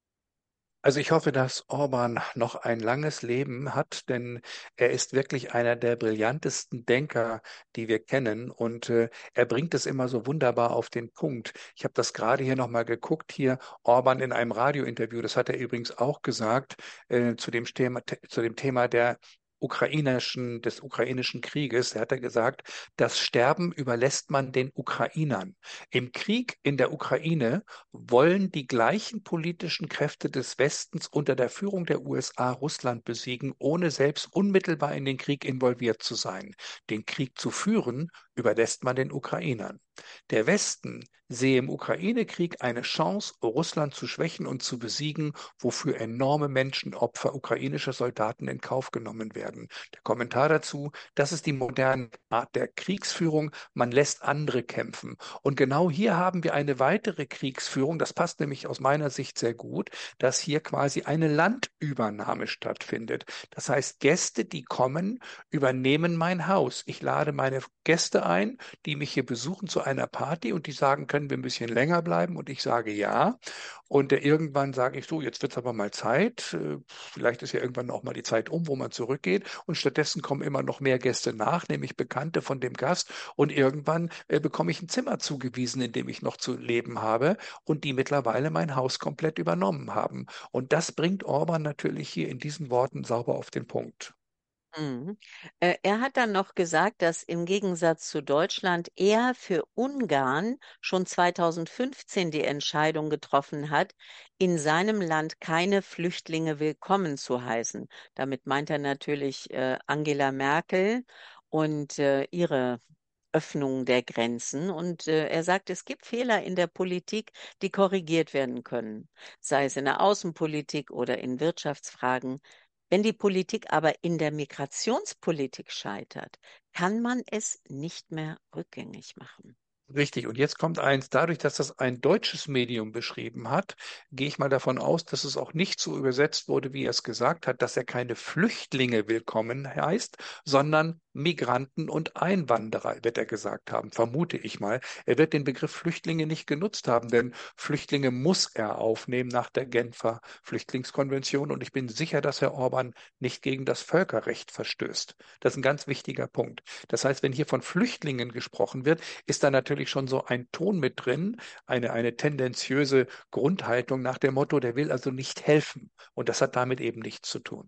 Also ich hoffe, dass Orban noch ein langes Leben hat, denn er ist wirklich einer der brillantesten Denker, die wir kennen. Und äh, er bringt es immer so wunderbar auf den Punkt. Ich habe das gerade hier nochmal geguckt, hier Orban in einem Radiointerview, das hat er übrigens auch gesagt, äh, zu dem Thema, zu dem Thema der ukrainischen, des ukrainischen Krieges. Er hat er gesagt, das Sterben überlässt man den Ukrainern. Im Krieg in der Ukraine wollen die gleichen politischen Kräfte des Westens unter der Führung der U S A Russland besiegen, ohne selbst unmittelbar in den Krieg involviert zu sein. Den Krieg zu führen, überlässt man den Ukrainern. Der Westen sehe im Ukraine-Krieg eine Chance, Russland zu schwächen und zu besiegen, wofür enorme Menschenopfer ukrainischer Soldaten in Kauf genommen werden. Der Kommentar dazu, das ist die moderne Art der Kriegsführung, man lässt andere kämpfen. Und genau hier haben wir eine weitere Kriegsführung, das passt nämlich aus meiner Sicht sehr gut, dass hier quasi eine Landübernahme stattfindet. Das heißt, Gäste, die kommen, übernehmen mein Haus. Ich lade meine Gäste ein, die mich hier besuchen zu einer Party und die sagen, können wir ein bisschen länger bleiben? Und ich sage ja. Und äh, irgendwann sage ich so, jetzt wird es aber mal Zeit. Äh, vielleicht ist ja irgendwann auch mal die Zeit um, wo man zurückgeht. Und stattdessen kommen immer noch mehr Gäste nach, nämlich Bekannte von dem Gast. Und irgendwann äh, bekomme ich ein Zimmer zugewiesen, in dem ich noch zu leben habe und die mittlerweile mein Haus komplett übernommen haben. Und das bringt Orban natürlich hier in diesen Worten sauber auf den Punkt. Mhm. Äh, Er hat dann noch gesagt, dass im Gegensatz zu Deutschland er für Ungarn schon zweitausendfünfzehn die Entscheidung getroffen hat, in seinem Land keine Flüchtlinge willkommen zu heißen. Damit meint er natürlich äh, Angela Merkel und äh, ihre Öffnung der Grenzen. Und äh, er sagt, es gibt Fehler in der Politik, die korrigiert werden können, sei es in der Außenpolitik oder in Wirtschaftsfragen. Wenn die Politik aber in der Migrationspolitik scheitert, kann man es nicht mehr rückgängig machen. Richtig. Und jetzt kommt eins, dadurch, dass das ein deutsches Medium beschrieben hat, gehe ich mal davon aus, dass es auch nicht so übersetzt wurde, wie er es gesagt hat, dass er keine Flüchtlinge willkommen heißt, sondern Migranten und Einwanderer, wird er gesagt haben, vermute ich mal. Er wird den Begriff Flüchtlinge nicht genutzt haben, denn Flüchtlinge muss er aufnehmen nach der Genfer Flüchtlingskonvention. Und ich bin sicher, dass Herr Orban nicht gegen das Völkerrecht verstößt. Das ist ein ganz wichtiger Punkt. Das heißt, wenn hier von Flüchtlingen gesprochen wird, ist da natürlich schon so ein Ton mit drin, eine, eine tendenziöse Grundhaltung nach dem Motto, der will also nicht helfen. Und das hat damit eben nichts zu tun.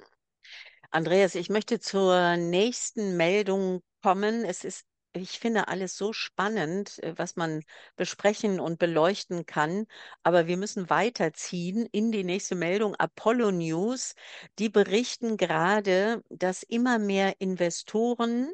Andreas, ich möchte zur nächsten Meldung kommen. Es ist, ich finde alles so spannend, äh, was man besprechen und beleuchten kann. Aber wir müssen weiterziehen in die nächste Meldung. Apollo News, die berichten gerade, dass immer mehr Investoren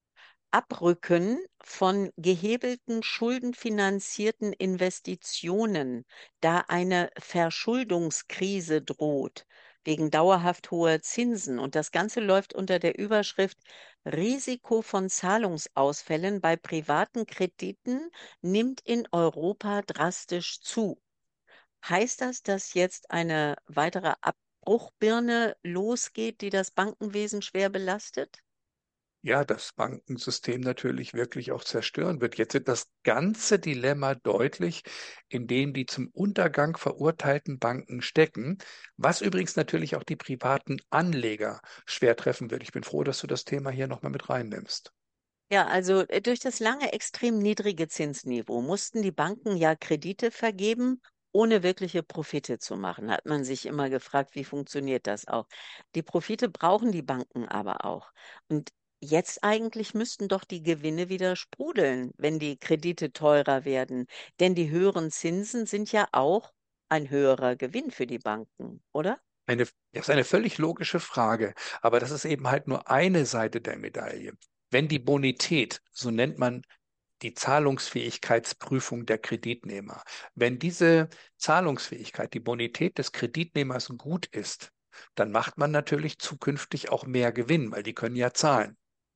Abrücken von gehebelten, schuldenfinanzierten Investitionen, da eine Verschuldungskrise droht, wegen dauerhaft hoher Zinsen. Und das Ganze läuft unter der Überschrift Risiko von Zahlungsausfällen bei privaten Krediten nimmt in Europa drastisch zu. Heißt das, dass jetzt eine weitere Abbruchbirne losgeht, die das Bankenwesen schwer belastet? Ja, das Bankensystem natürlich wirklich auch zerstören wird. Jetzt wird das ganze Dilemma deutlich, in dem die zum Untergang verurteilten Banken stecken, was übrigens natürlich auch die privaten Anleger schwer treffen wird. Ich bin froh, dass du das Thema hier nochmal mit reinnimmst. Ja, also äh, durch das lange extrem niedrige Zinsniveau mussten die Banken ja Kredite vergeben, ohne wirkliche Profite zu machen. Hat man sich immer gefragt, wie funktioniert das auch? Die Profite brauchen die Banken aber auch. Und jetzt eigentlich müssten doch die Gewinne wieder sprudeln, wenn die Kredite teurer werden. Denn die höheren Zinsen sind ja auch ein höherer Gewinn für die Banken, oder? Eine, das ist eine völlig logische Frage, aber das ist eben halt nur eine Seite der Medaille. Wenn die Bonität, so nennt man die Zahlungsfähigkeitsprüfung der Kreditnehmer. Wenn diese Zahlungsfähigkeit, die Bonität des Kreditnehmers gut ist, dann macht man natürlich zukünftig auch mehr Gewinn, weil die können ja zahlen.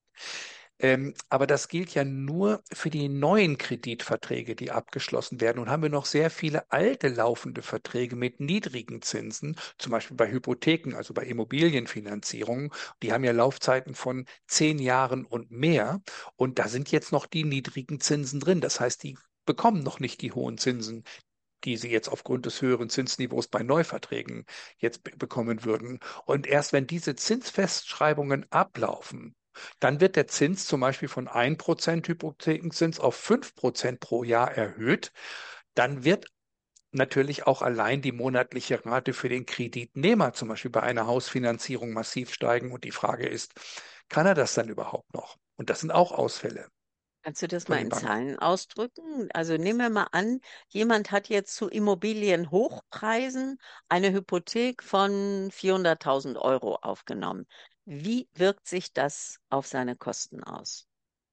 Ähm, aber das gilt ja nur für die neuen Kreditverträge, die abgeschlossen werden. Und haben wir noch sehr viele alte laufende Verträge mit niedrigen Zinsen, zum Beispiel bei Hypotheken, also bei Immobilienfinanzierungen. Die haben ja Laufzeiten von zehn Jahren und mehr. Und da sind jetzt noch die niedrigen Zinsen drin. Das heißt, die bekommen noch nicht die hohen Zinsen, die sie jetzt aufgrund des höheren Zinsniveaus bei Neuverträgen jetzt be bekommen würden. Und erst wenn diese Zinsfestschreibungen ablaufen, dann wird der Zins zum Beispiel von ein Prozent Hypothekenzins auf fünf Prozent pro Jahr erhöht. Dann wird natürlich auch allein die monatliche Rate für den Kreditnehmer, zum Beispiel bei einer Hausfinanzierung, massiv steigen. Und die Frage ist, kann er das dann überhaupt noch? Und das sind auch Ausfälle Kannst du das von mal den in Banken. Zahlen ausdrücken? Also nehmen wir mal an, jemand hat jetzt zu Immobilienhochpreisen eine Hypothek von vierhunderttausend Euro aufgenommen. Wie wirkt sich das auf seine Kosten aus?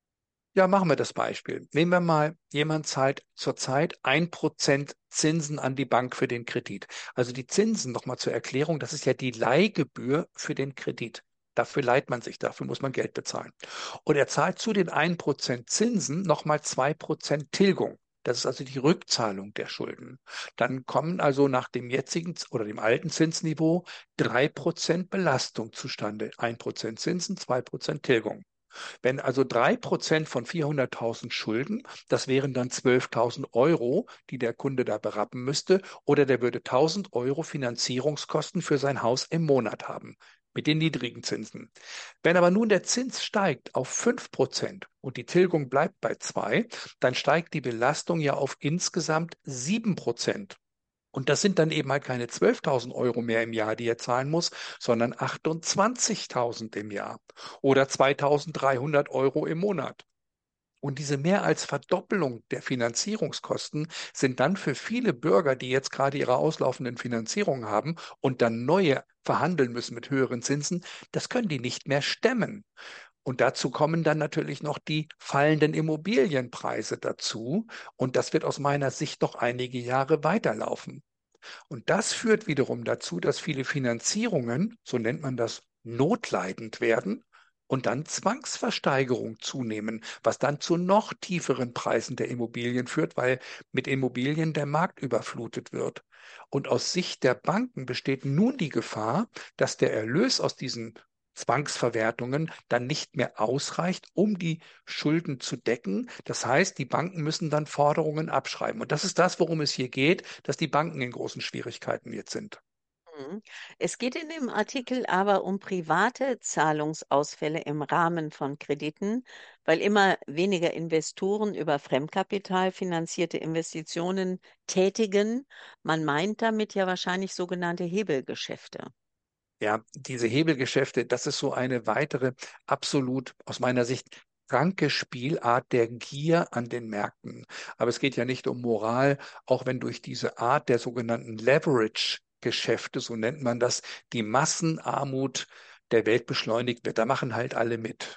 Ja, machen wir das Beispiel. Nehmen wir mal, jemand zahlt zurzeit ein Prozent Zinsen an die Bank für den Kredit. Also die Zinsen, nochmal zur Erklärung, das ist ja die Leihgebühr für den Kredit. Dafür leiht man sich, dafür muss man Geld bezahlen. Und er zahlt zu den ein Prozent Zinsen nochmal zwei Prozent Tilgung. Das ist also die Rückzahlung der Schulden. Dann kommen also nach dem jetzigen oder dem alten Zinsniveau drei Prozent Belastung zustande. Ein Prozent Zinsen, zwei Prozent Tilgung. Wenn also drei Prozent von vierhunderttausend Schulden, das wären dann zwölftausend Euro, die der Kunde da berappen müsste, oder der würde tausend Euro Finanzierungskosten für sein Haus im Monat haben mit den niedrigen Zinsen. Wenn aber nun der Zins steigt auf fünf Prozent und die Tilgung bleibt bei zwei, dann steigt die Belastung ja auf insgesamt sieben Prozent. Und das sind dann eben halt keine zwölftausend Euro mehr im Jahr, die er zahlen muss, sondern achtundzwanzigtausend im Jahr oder zweitausenddreihundert Euro im Monat. Und diese mehr als Verdoppelung der Finanzierungskosten sind dann für viele Bürger, die jetzt gerade ihre auslaufenden Finanzierungen haben und dann neue verhandeln müssen mit höheren Zinsen, das können die nicht mehr stemmen. Und dazu kommen dann natürlich noch die fallenden Immobilienpreise dazu. Und das wird aus meiner Sicht noch einige Jahre weiterlaufen. Und das führt wiederum dazu, dass viele Finanzierungen, so nennt man das, notleidend werden und dann Zwangsversteigerung zunehmen, was dann zu noch tieferen Preisen der Immobilien führt, weil mit Immobilien der Markt überflutet wird. Und aus Sicht der Banken besteht nun die Gefahr, dass der Erlös aus diesen Zwangsverwertungen dann nicht mehr ausreicht, um die Schulden zu decken. Das heißt, die Banken müssen dann Forderungen abschreiben. Und das ist das, worum es hier geht, dass die Banken in großen Schwierigkeiten jetzt sind. Mhm. Es geht in dem Artikel aber um private Zahlungsausfälle im Rahmen von Krediten, weil immer weniger Investoren über Fremdkapital finanzierte Investitionen tätigen. Man meint damit ja wahrscheinlich sogenannte Hebelgeschäfte. Ja, diese Hebelgeschäfte, das ist so eine weitere absolut aus meiner Sicht kranke Spielart der Gier an den Märkten. Aber es geht ja nicht um Moral, auch wenn durch diese Art der sogenannten Leverage-Geschäfte, so nennt man das, die Massenarmut der Welt beschleunigt wird. Da machen halt alle mit.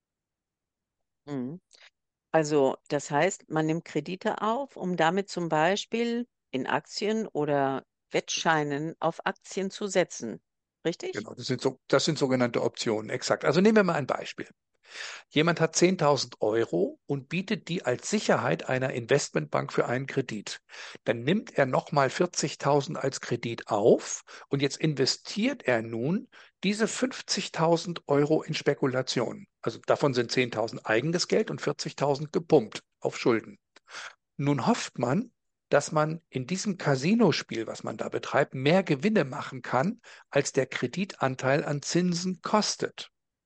Mhm. Also das heißt, man nimmt Kredite auf, um damit zum Beispiel in Aktien oder Wettscheinen auf Aktien zu setzen. Richtig? Genau, das sind so, das sind sogenannte Optionen, exakt. Also nehmen wir mal ein Beispiel. Jemand hat zehntausend Euro und bietet die als Sicherheit einer Investmentbank für einen Kredit. Dann nimmt er nochmal vierzigtausend als Kredit auf und jetzt investiert er nun diese fünfzigtausend Euro in Spekulation. Also davon sind zehntausend eigenes Geld und vierzigtausend gepumpt auf Schulden. Nun hofft man, dass man in diesem Casinospiel, was man da betreibt, mehr Gewinne machen kann, als der Kreditanteil an Zinsen kostet.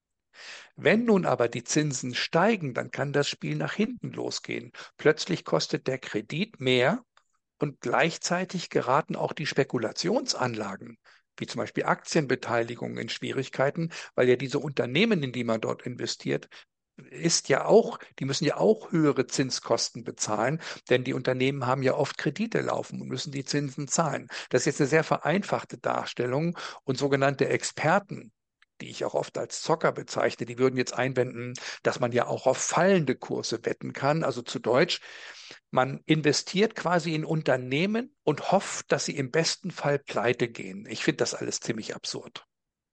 Wenn nun aber die Zinsen steigen, dann kann das Spiel nach hinten losgehen. Plötzlich kostet der Kredit mehr und gleichzeitig geraten auch die Spekulationsanlagen, wie zum Beispiel Aktienbeteiligungen, in Schwierigkeiten, weil ja diese Unternehmen, in die man dort investiert, ist ja auch, die müssen ja auch höhere Zinskosten bezahlen, denn die Unternehmen haben ja oft Kredite laufen und müssen die Zinsen zahlen. Das ist jetzt eine sehr vereinfachte Darstellung und sogenannte Experten, die ich auch oft als Zocker bezeichne, die würden jetzt einwenden, dass man ja auch auf fallende Kurse wetten kann. Also zu Deutsch, man investiert quasi in Unternehmen und hofft, dass sie im besten Fall pleite gehen. Ich finde das alles ziemlich absurd.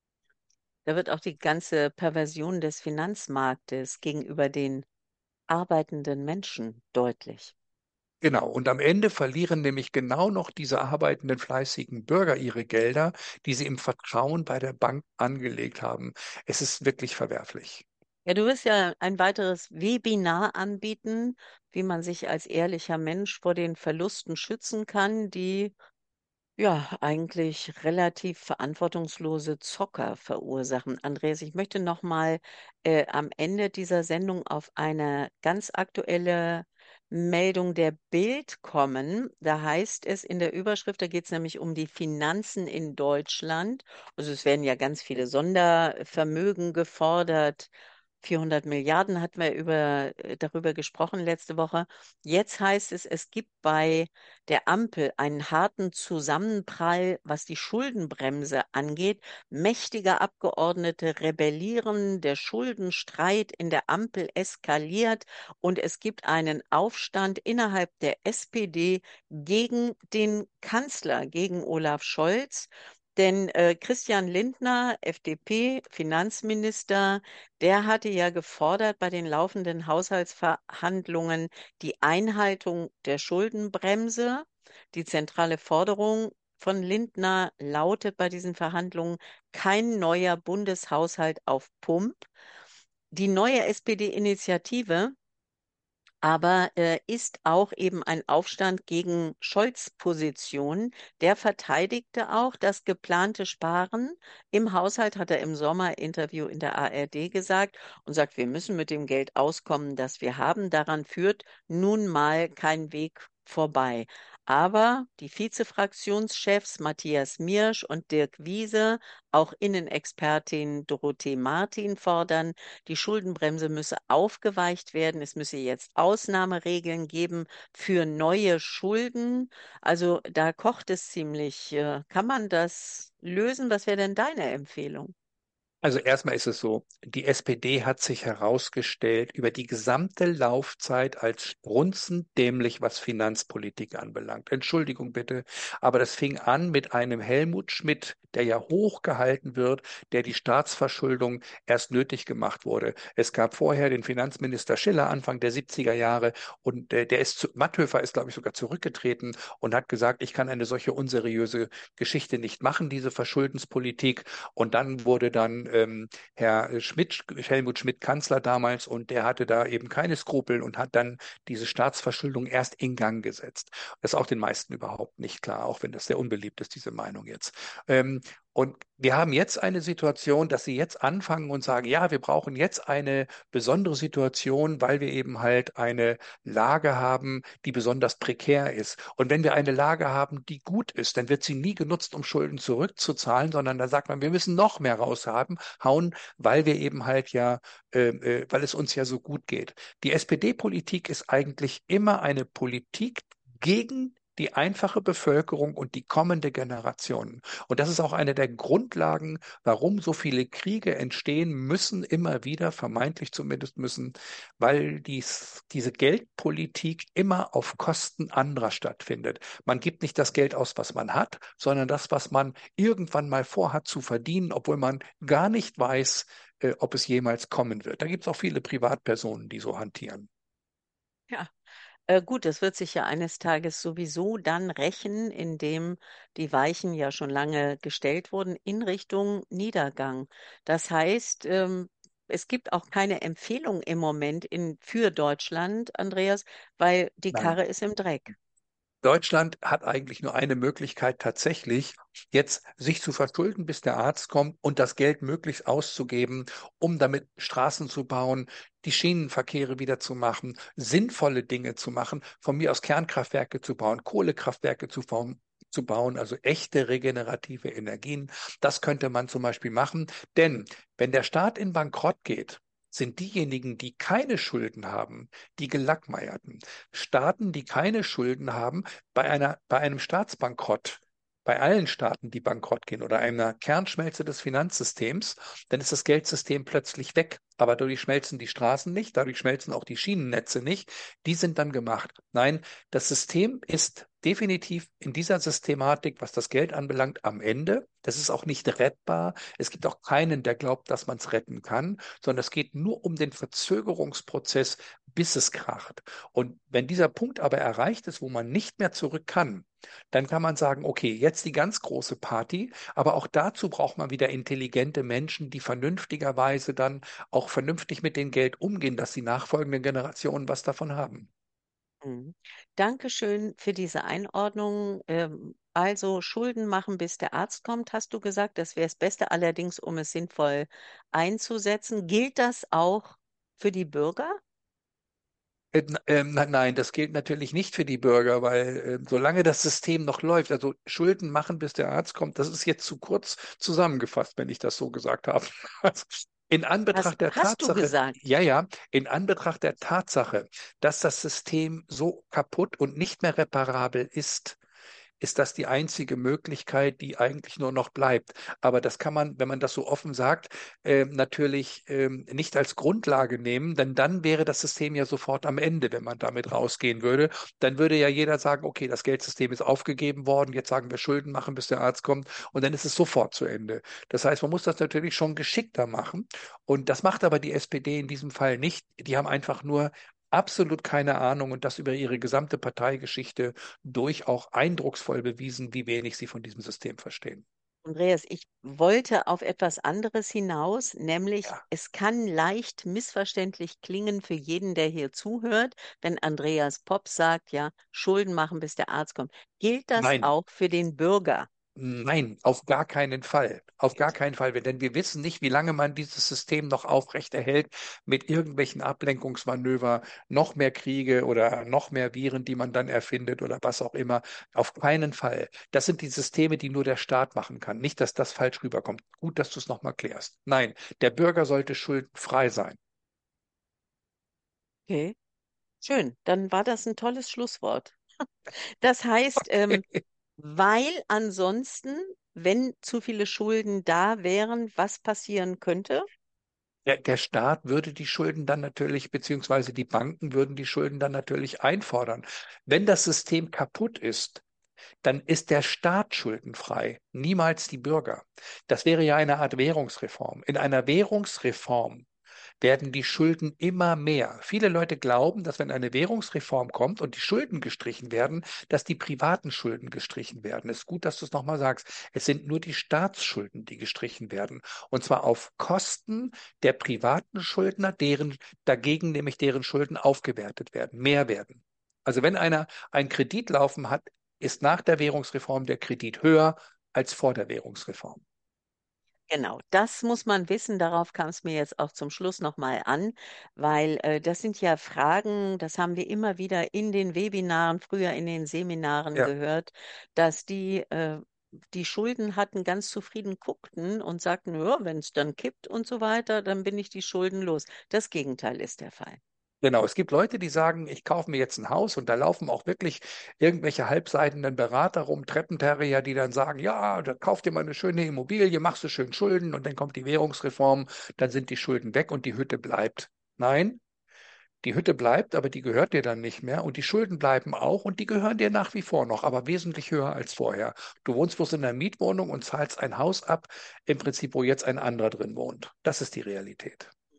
Da wird auch die ganze Perversion des Finanzmarktes gegenüber den arbeitenden Menschen deutlich. Genau. Und am Ende verlieren nämlich genau noch diese arbeitenden, fleißigen Bürger ihre Gelder, die sie im Vertrauen bei der Bank angelegt haben. Es ist wirklich verwerflich. Ja, du wirst ja ein weiteres Webinar anbieten, wie man sich als ehrlicher Mensch vor den Verlusten schützen kann, die ja eigentlich relativ verantwortungslose Zocker verursachen. Andreas, ich möchte noch mal äh, am Ende dieser Sendung auf eine ganz aktuelle Meldung der Bild kommen. Da heißt es in der Überschrift, da geht es nämlich um die Finanzen in Deutschland. Also es werden ja ganz viele Sondervermögen gefordert. vierhundert Milliarden hatten wir über, äh, darüber gesprochen letzte Woche. Jetzt heißt es, es gibt bei der Ampel einen harten Zusammenprall, was die Schuldenbremse angeht. Mächtige Abgeordnete rebellieren, der Schuldenstreit in der Ampel eskaliert und es gibt einen Aufstand innerhalb der S P D gegen den Kanzler, gegen Olaf Scholz. Denn äh, Christian Lindner, F D P, Finanzminister, der hatte ja gefordert bei den laufenden Haushaltsverhandlungen die Einhaltung der Schuldenbremse. Die zentrale Forderung von Lindner lautet bei diesen Verhandlungen kein neuer Bundeshaushalt auf Pump. Die neue S P D-Initiative aber äh, ist auch eben ein Aufstand gegen Scholz' Position. Der verteidigte auch das geplante Sparen. Im Haushalt hat er im Sommer-Interview in der A R D gesagt und sagt, wir müssen mit dem Geld auskommen, das wir haben. Daran führt nun mal kein Weg vorbei. Aber die Vizefraktionschefs Matthias Miersch und Dirk Wiese, auch Innenexpertin Dorothee Martin fordern, die Schuldenbremse müsse aufgeweicht werden. Es müsse jetzt Ausnahmeregeln geben für neue Schulden. Also da kocht es ziemlich. Äh, Kann man das lösen? Was wäre denn deine Empfehlung? Also erstmal ist es so, die S P D hat sich herausgestellt über die gesamte Laufzeit als strunzendämlich, was Finanzpolitik anbelangt. Entschuldigung bitte, aber das fing an mit einem Helmut Schmidt, der ja hochgehalten wird, der die Staatsverschuldung erst nötig gemacht wurde. Es gab vorher den Finanzminister Schiller Anfang der siebziger Jahre und der, der ist zu, Matthöfer ist, glaube ich, sogar zurückgetreten und hat gesagt, ich kann eine solche unseriöse Geschichte nicht machen, diese Verschuldenspolitik. Und dann wurde dann ähm, Herr Schmidt, Helmut Schmidt Kanzler damals, und der hatte da eben keine Skrupel und hat dann diese Staatsverschuldung erst in Gang gesetzt. Das ist auch den meisten überhaupt nicht klar, auch wenn das sehr unbeliebt ist, diese Meinung jetzt. Ähm, und wir haben jetzt eine Situation, dass sie jetzt anfangen und sagen, ja, wir brauchen jetzt eine besondere Situation, weil wir eben halt eine Lage haben, die besonders prekär ist. Und wenn wir eine Lage haben, die gut ist, dann wird sie nie genutzt, um Schulden zurückzuzahlen, sondern da sagt man, wir müssen noch mehr raushaben, hauen, weil wir eben halt ja, äh, äh, weil es uns ja so gut geht. Die S P D-Politik ist eigentlich immer eine Politik gegen die einfache Bevölkerung und die kommende Generation. Und das ist auch eine der Grundlagen, warum so viele Kriege entstehen müssen, immer wieder, vermeintlich zumindest müssen, weil dies, diese Geldpolitik immer auf Kosten anderer stattfindet. Man gibt nicht das Geld aus, was man hat, sondern das, was man irgendwann mal vorhat zu verdienen, obwohl man gar nicht weiß, äh, ob es jemals kommen wird. Da gibt es auch viele Privatpersonen, die so hantieren. Ja. Äh, gut, das wird sich ja eines Tages sowieso dann rächen, indem die Weichen ja schon lange gestellt wurden in Richtung Niedergang. Das heißt, ähm, es gibt auch keine Empfehlung im Moment in, für Deutschland, Andreas, weil die Nein. Karre ist im Dreck. Deutschland hat eigentlich nur eine Möglichkeit tatsächlich, jetzt sich zu verschulden, bis der Arzt kommt und das Geld möglichst auszugeben, um damit Straßen zu bauen, die Schienenverkehre wieder zu machen, sinnvolle Dinge zu machen, von mir aus Kernkraftwerke zu bauen, Kohlekraftwerke zu bauen, zu bauen, also echte regenerative Energien. Das könnte man zum Beispiel machen, denn wenn der Staat in Bankrott geht, sind diejenigen, die keine Schulden haben, die Gelackmeierten. Staaten, die keine Schulden haben, bei einer, bei einem Staatsbankrott, bei allen Staaten, die bankrott gehen oder einer Kernschmelze des Finanzsystems, dann ist das Geldsystem plötzlich weg. Aber dadurch schmelzen die Straßen nicht, dadurch schmelzen auch die Schienennetze nicht. Die sind dann gemacht. Nein, das System ist definitiv in dieser Systematik, was das Geld anbelangt, am Ende. Das ist auch nicht rettbar. Es gibt auch keinen, der glaubt, dass man es retten kann, sondern es geht nur um den Verzögerungsprozess, bis es kracht. Und wenn dieser Punkt aber erreicht ist, wo man nicht mehr zurück kann, dann kann man sagen, okay, jetzt die ganz große Party, aber auch dazu braucht man wieder intelligente Menschen, die vernünftigerweise dann auch vernünftig mit dem Geld umgehen, dass die nachfolgenden Generationen was davon haben. Mhm. Dankeschön für diese Einordnung. Ähm, also Schulden machen, bis der Arzt kommt, hast du gesagt. Das wäre das Beste, allerdings, um es sinnvoll einzusetzen. Gilt das auch für die Bürger? Äh, ähm, na- nein, das gilt natürlich nicht für die Bürger, weil äh, solange das System noch läuft, also Schulden machen, bis der Arzt kommt, das ist jetzt zu kurz zusammengefasst, wenn ich das so gesagt habe. Also, in Hast, Anbetracht der hast du Tatsache, gesagt? ja, ja, in Anbetracht der Tatsache, dass das System so kaputt und nicht mehr reparabel ist, ist das die einzige Möglichkeit, die eigentlich nur noch bleibt. Aber das kann man, wenn man das so offen sagt, äh, natürlich ähm, nicht als Grundlage nehmen, denn dann wäre das System ja sofort am Ende, wenn man damit rausgehen würde. Dann würde ja jeder sagen, okay, das Geldsystem ist aufgegeben worden, jetzt sagen wir Schulden machen, bis der Arzt kommt und dann ist es sofort zu Ende. Das heißt, man muss das natürlich schon geschickter machen und das macht aber die S P D in diesem Fall nicht. Die haben einfach nur absolut keine Ahnung und das über ihre gesamte Parteigeschichte durch auch eindrucksvoll bewiesen, wie wenig sie von diesem System verstehen. Andreas, ich wollte auf etwas anderes hinaus, nämlich Ja. es kann leicht missverständlich klingen für jeden, der hier zuhört, wenn Andreas Popp sagt, ja, Schulden machen, bis der Arzt kommt. Gilt das Nein, auch für den Bürger? nein, auf gar keinen Fall. Auf gar keinen Fall. Denn wir wissen nicht, wie lange man dieses System noch aufrechterhält mit irgendwelchen Ablenkungsmanöver, noch mehr Kriege oder noch mehr Viren, die man dann erfindet oder was auch immer. Auf keinen Fall. Das sind die Systeme, die nur der Staat machen kann. Nicht, dass das falsch rüberkommt. Gut, dass du es nochmal klärst. Nein, der Bürger sollte schuldenfrei sein. Okay, schön. Dann war das ein tolles Schlusswort. Das heißt, ähm, weil ansonsten, wenn zu viele Schulden da wären, was passieren könnte? Der, der Staat würde die Schulden dann natürlich, beziehungsweise die Banken würden die Schulden dann natürlich einfordern. Wenn das System kaputt ist, dann ist der Staat schuldenfrei, niemals die Bürger. Das wäre ja eine Art Währungsreform. In einer Währungsreform werden die Schulden immer mehr. Viele Leute glauben, dass wenn eine Währungsreform kommt und die Schulden gestrichen werden, dass die privaten Schulden gestrichen werden. Es ist gut, dass du es nochmal sagst. Es sind nur die Staatsschulden, die gestrichen werden. Und zwar auf Kosten der privaten Schuldner, deren dagegen nämlich deren Schulden aufgewertet werden, mehr werden. Also wenn einer einen Kredit laufen hat, ist nach der Währungsreform der Kredit höher als vor der Währungsreform. Genau, das muss man wissen. Darauf kam es mir jetzt auch zum Schluss nochmal an, weil äh, das sind ja Fragen, das haben wir immer wieder in den Webinaren, früher in den Seminaren Ja. gehört, dass die, äh, die Schulden hatten, ganz zufrieden guckten und sagten, ja, wenn es dann kippt und so weiter, dann bin ich die Schulden los. Das Gegenteil ist der Fall. Genau, es gibt Leute, die sagen, ich kaufe mir jetzt ein Haus und da laufen auch wirklich irgendwelche halbseidenen Berater rum, Treppenterrier, die dann sagen, ja, da kauf dir mal eine schöne Immobilie, machst du schön Schulden und dann kommt die Währungsreform, dann sind die Schulden weg und die Hütte bleibt. Nein, die Hütte bleibt, aber die gehört dir dann nicht mehr und die Schulden bleiben auch und die gehören dir nach wie vor noch, aber wesentlich höher als vorher. Du wohnst bloß in einer Mietwohnung und zahlst ein Haus ab, im Prinzip, wo jetzt ein anderer drin wohnt. Das ist die Realität.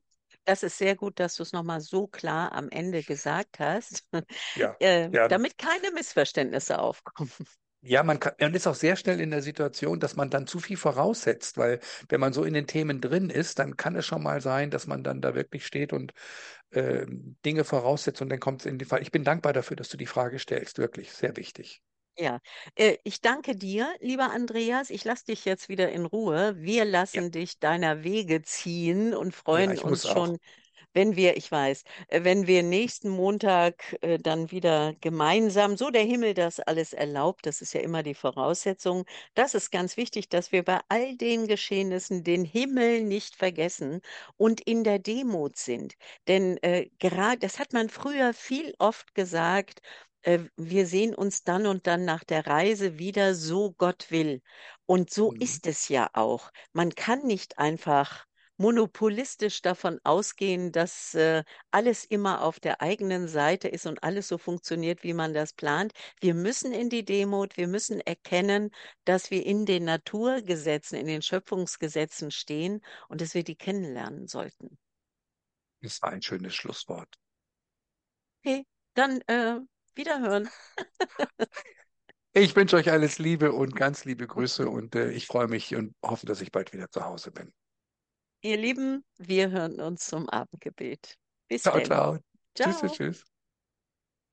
Das ist sehr gut, dass du es nochmal so klar am Ende gesagt hast, Ja, äh, ja. damit keine Missverständnisse aufkommen. Ja, man kann, man ist auch sehr schnell in der Situation, dass man dann zu viel voraussetzt, weil wenn man so in den Themen drin ist, dann kann es schon mal sein, dass man dann da wirklich steht und äh, Dinge voraussetzt und dann kommt es in die Fall. Ich bin dankbar dafür, dass du die Frage stellst, wirklich sehr wichtig. Ja, äh, ich danke dir, lieber Andreas. Ich lasse dich jetzt wieder in Ruhe. Wir Ja, lassen dich deiner Wege ziehen und ja, freuen ich muss uns auch. schon, wenn wir, ich weiß, äh, wenn wir nächsten Montag äh, dann wieder gemeinsam, so der Himmel das alles erlaubt, das ist ja immer die Voraussetzung. Das ist ganz wichtig, dass wir bei all den Geschehnissen den Himmel nicht vergessen und in der Demut sind. Denn äh, gerade, das hat man früher viel oft gesagt, äh, wir sehen uns dann und dann nach der Reise wieder, so Gott will. Und so Mhm. ist es ja auch. Man kann nicht einfach monopolistisch davon ausgehen, dass äh, alles immer auf der eigenen Seite ist und alles so funktioniert, wie man das plant. Wir müssen in die Demut, wir müssen erkennen, dass wir in den Naturgesetzen, in den Schöpfungsgesetzen stehen und dass wir die kennenlernen sollten. Das war ein schönes Schlusswort. Okay, dann äh, wiederhören. Ich wünsche euch alles Liebe und ganz liebe Grüße und äh, ich freue mich und hoffe, dass ich bald wieder zu Hause bin. Ihr Lieben, wir hören uns zum Abendgebet. Bis Ciao, denn. ciao. Tschüss, tschüss. Ciao. Tschüss.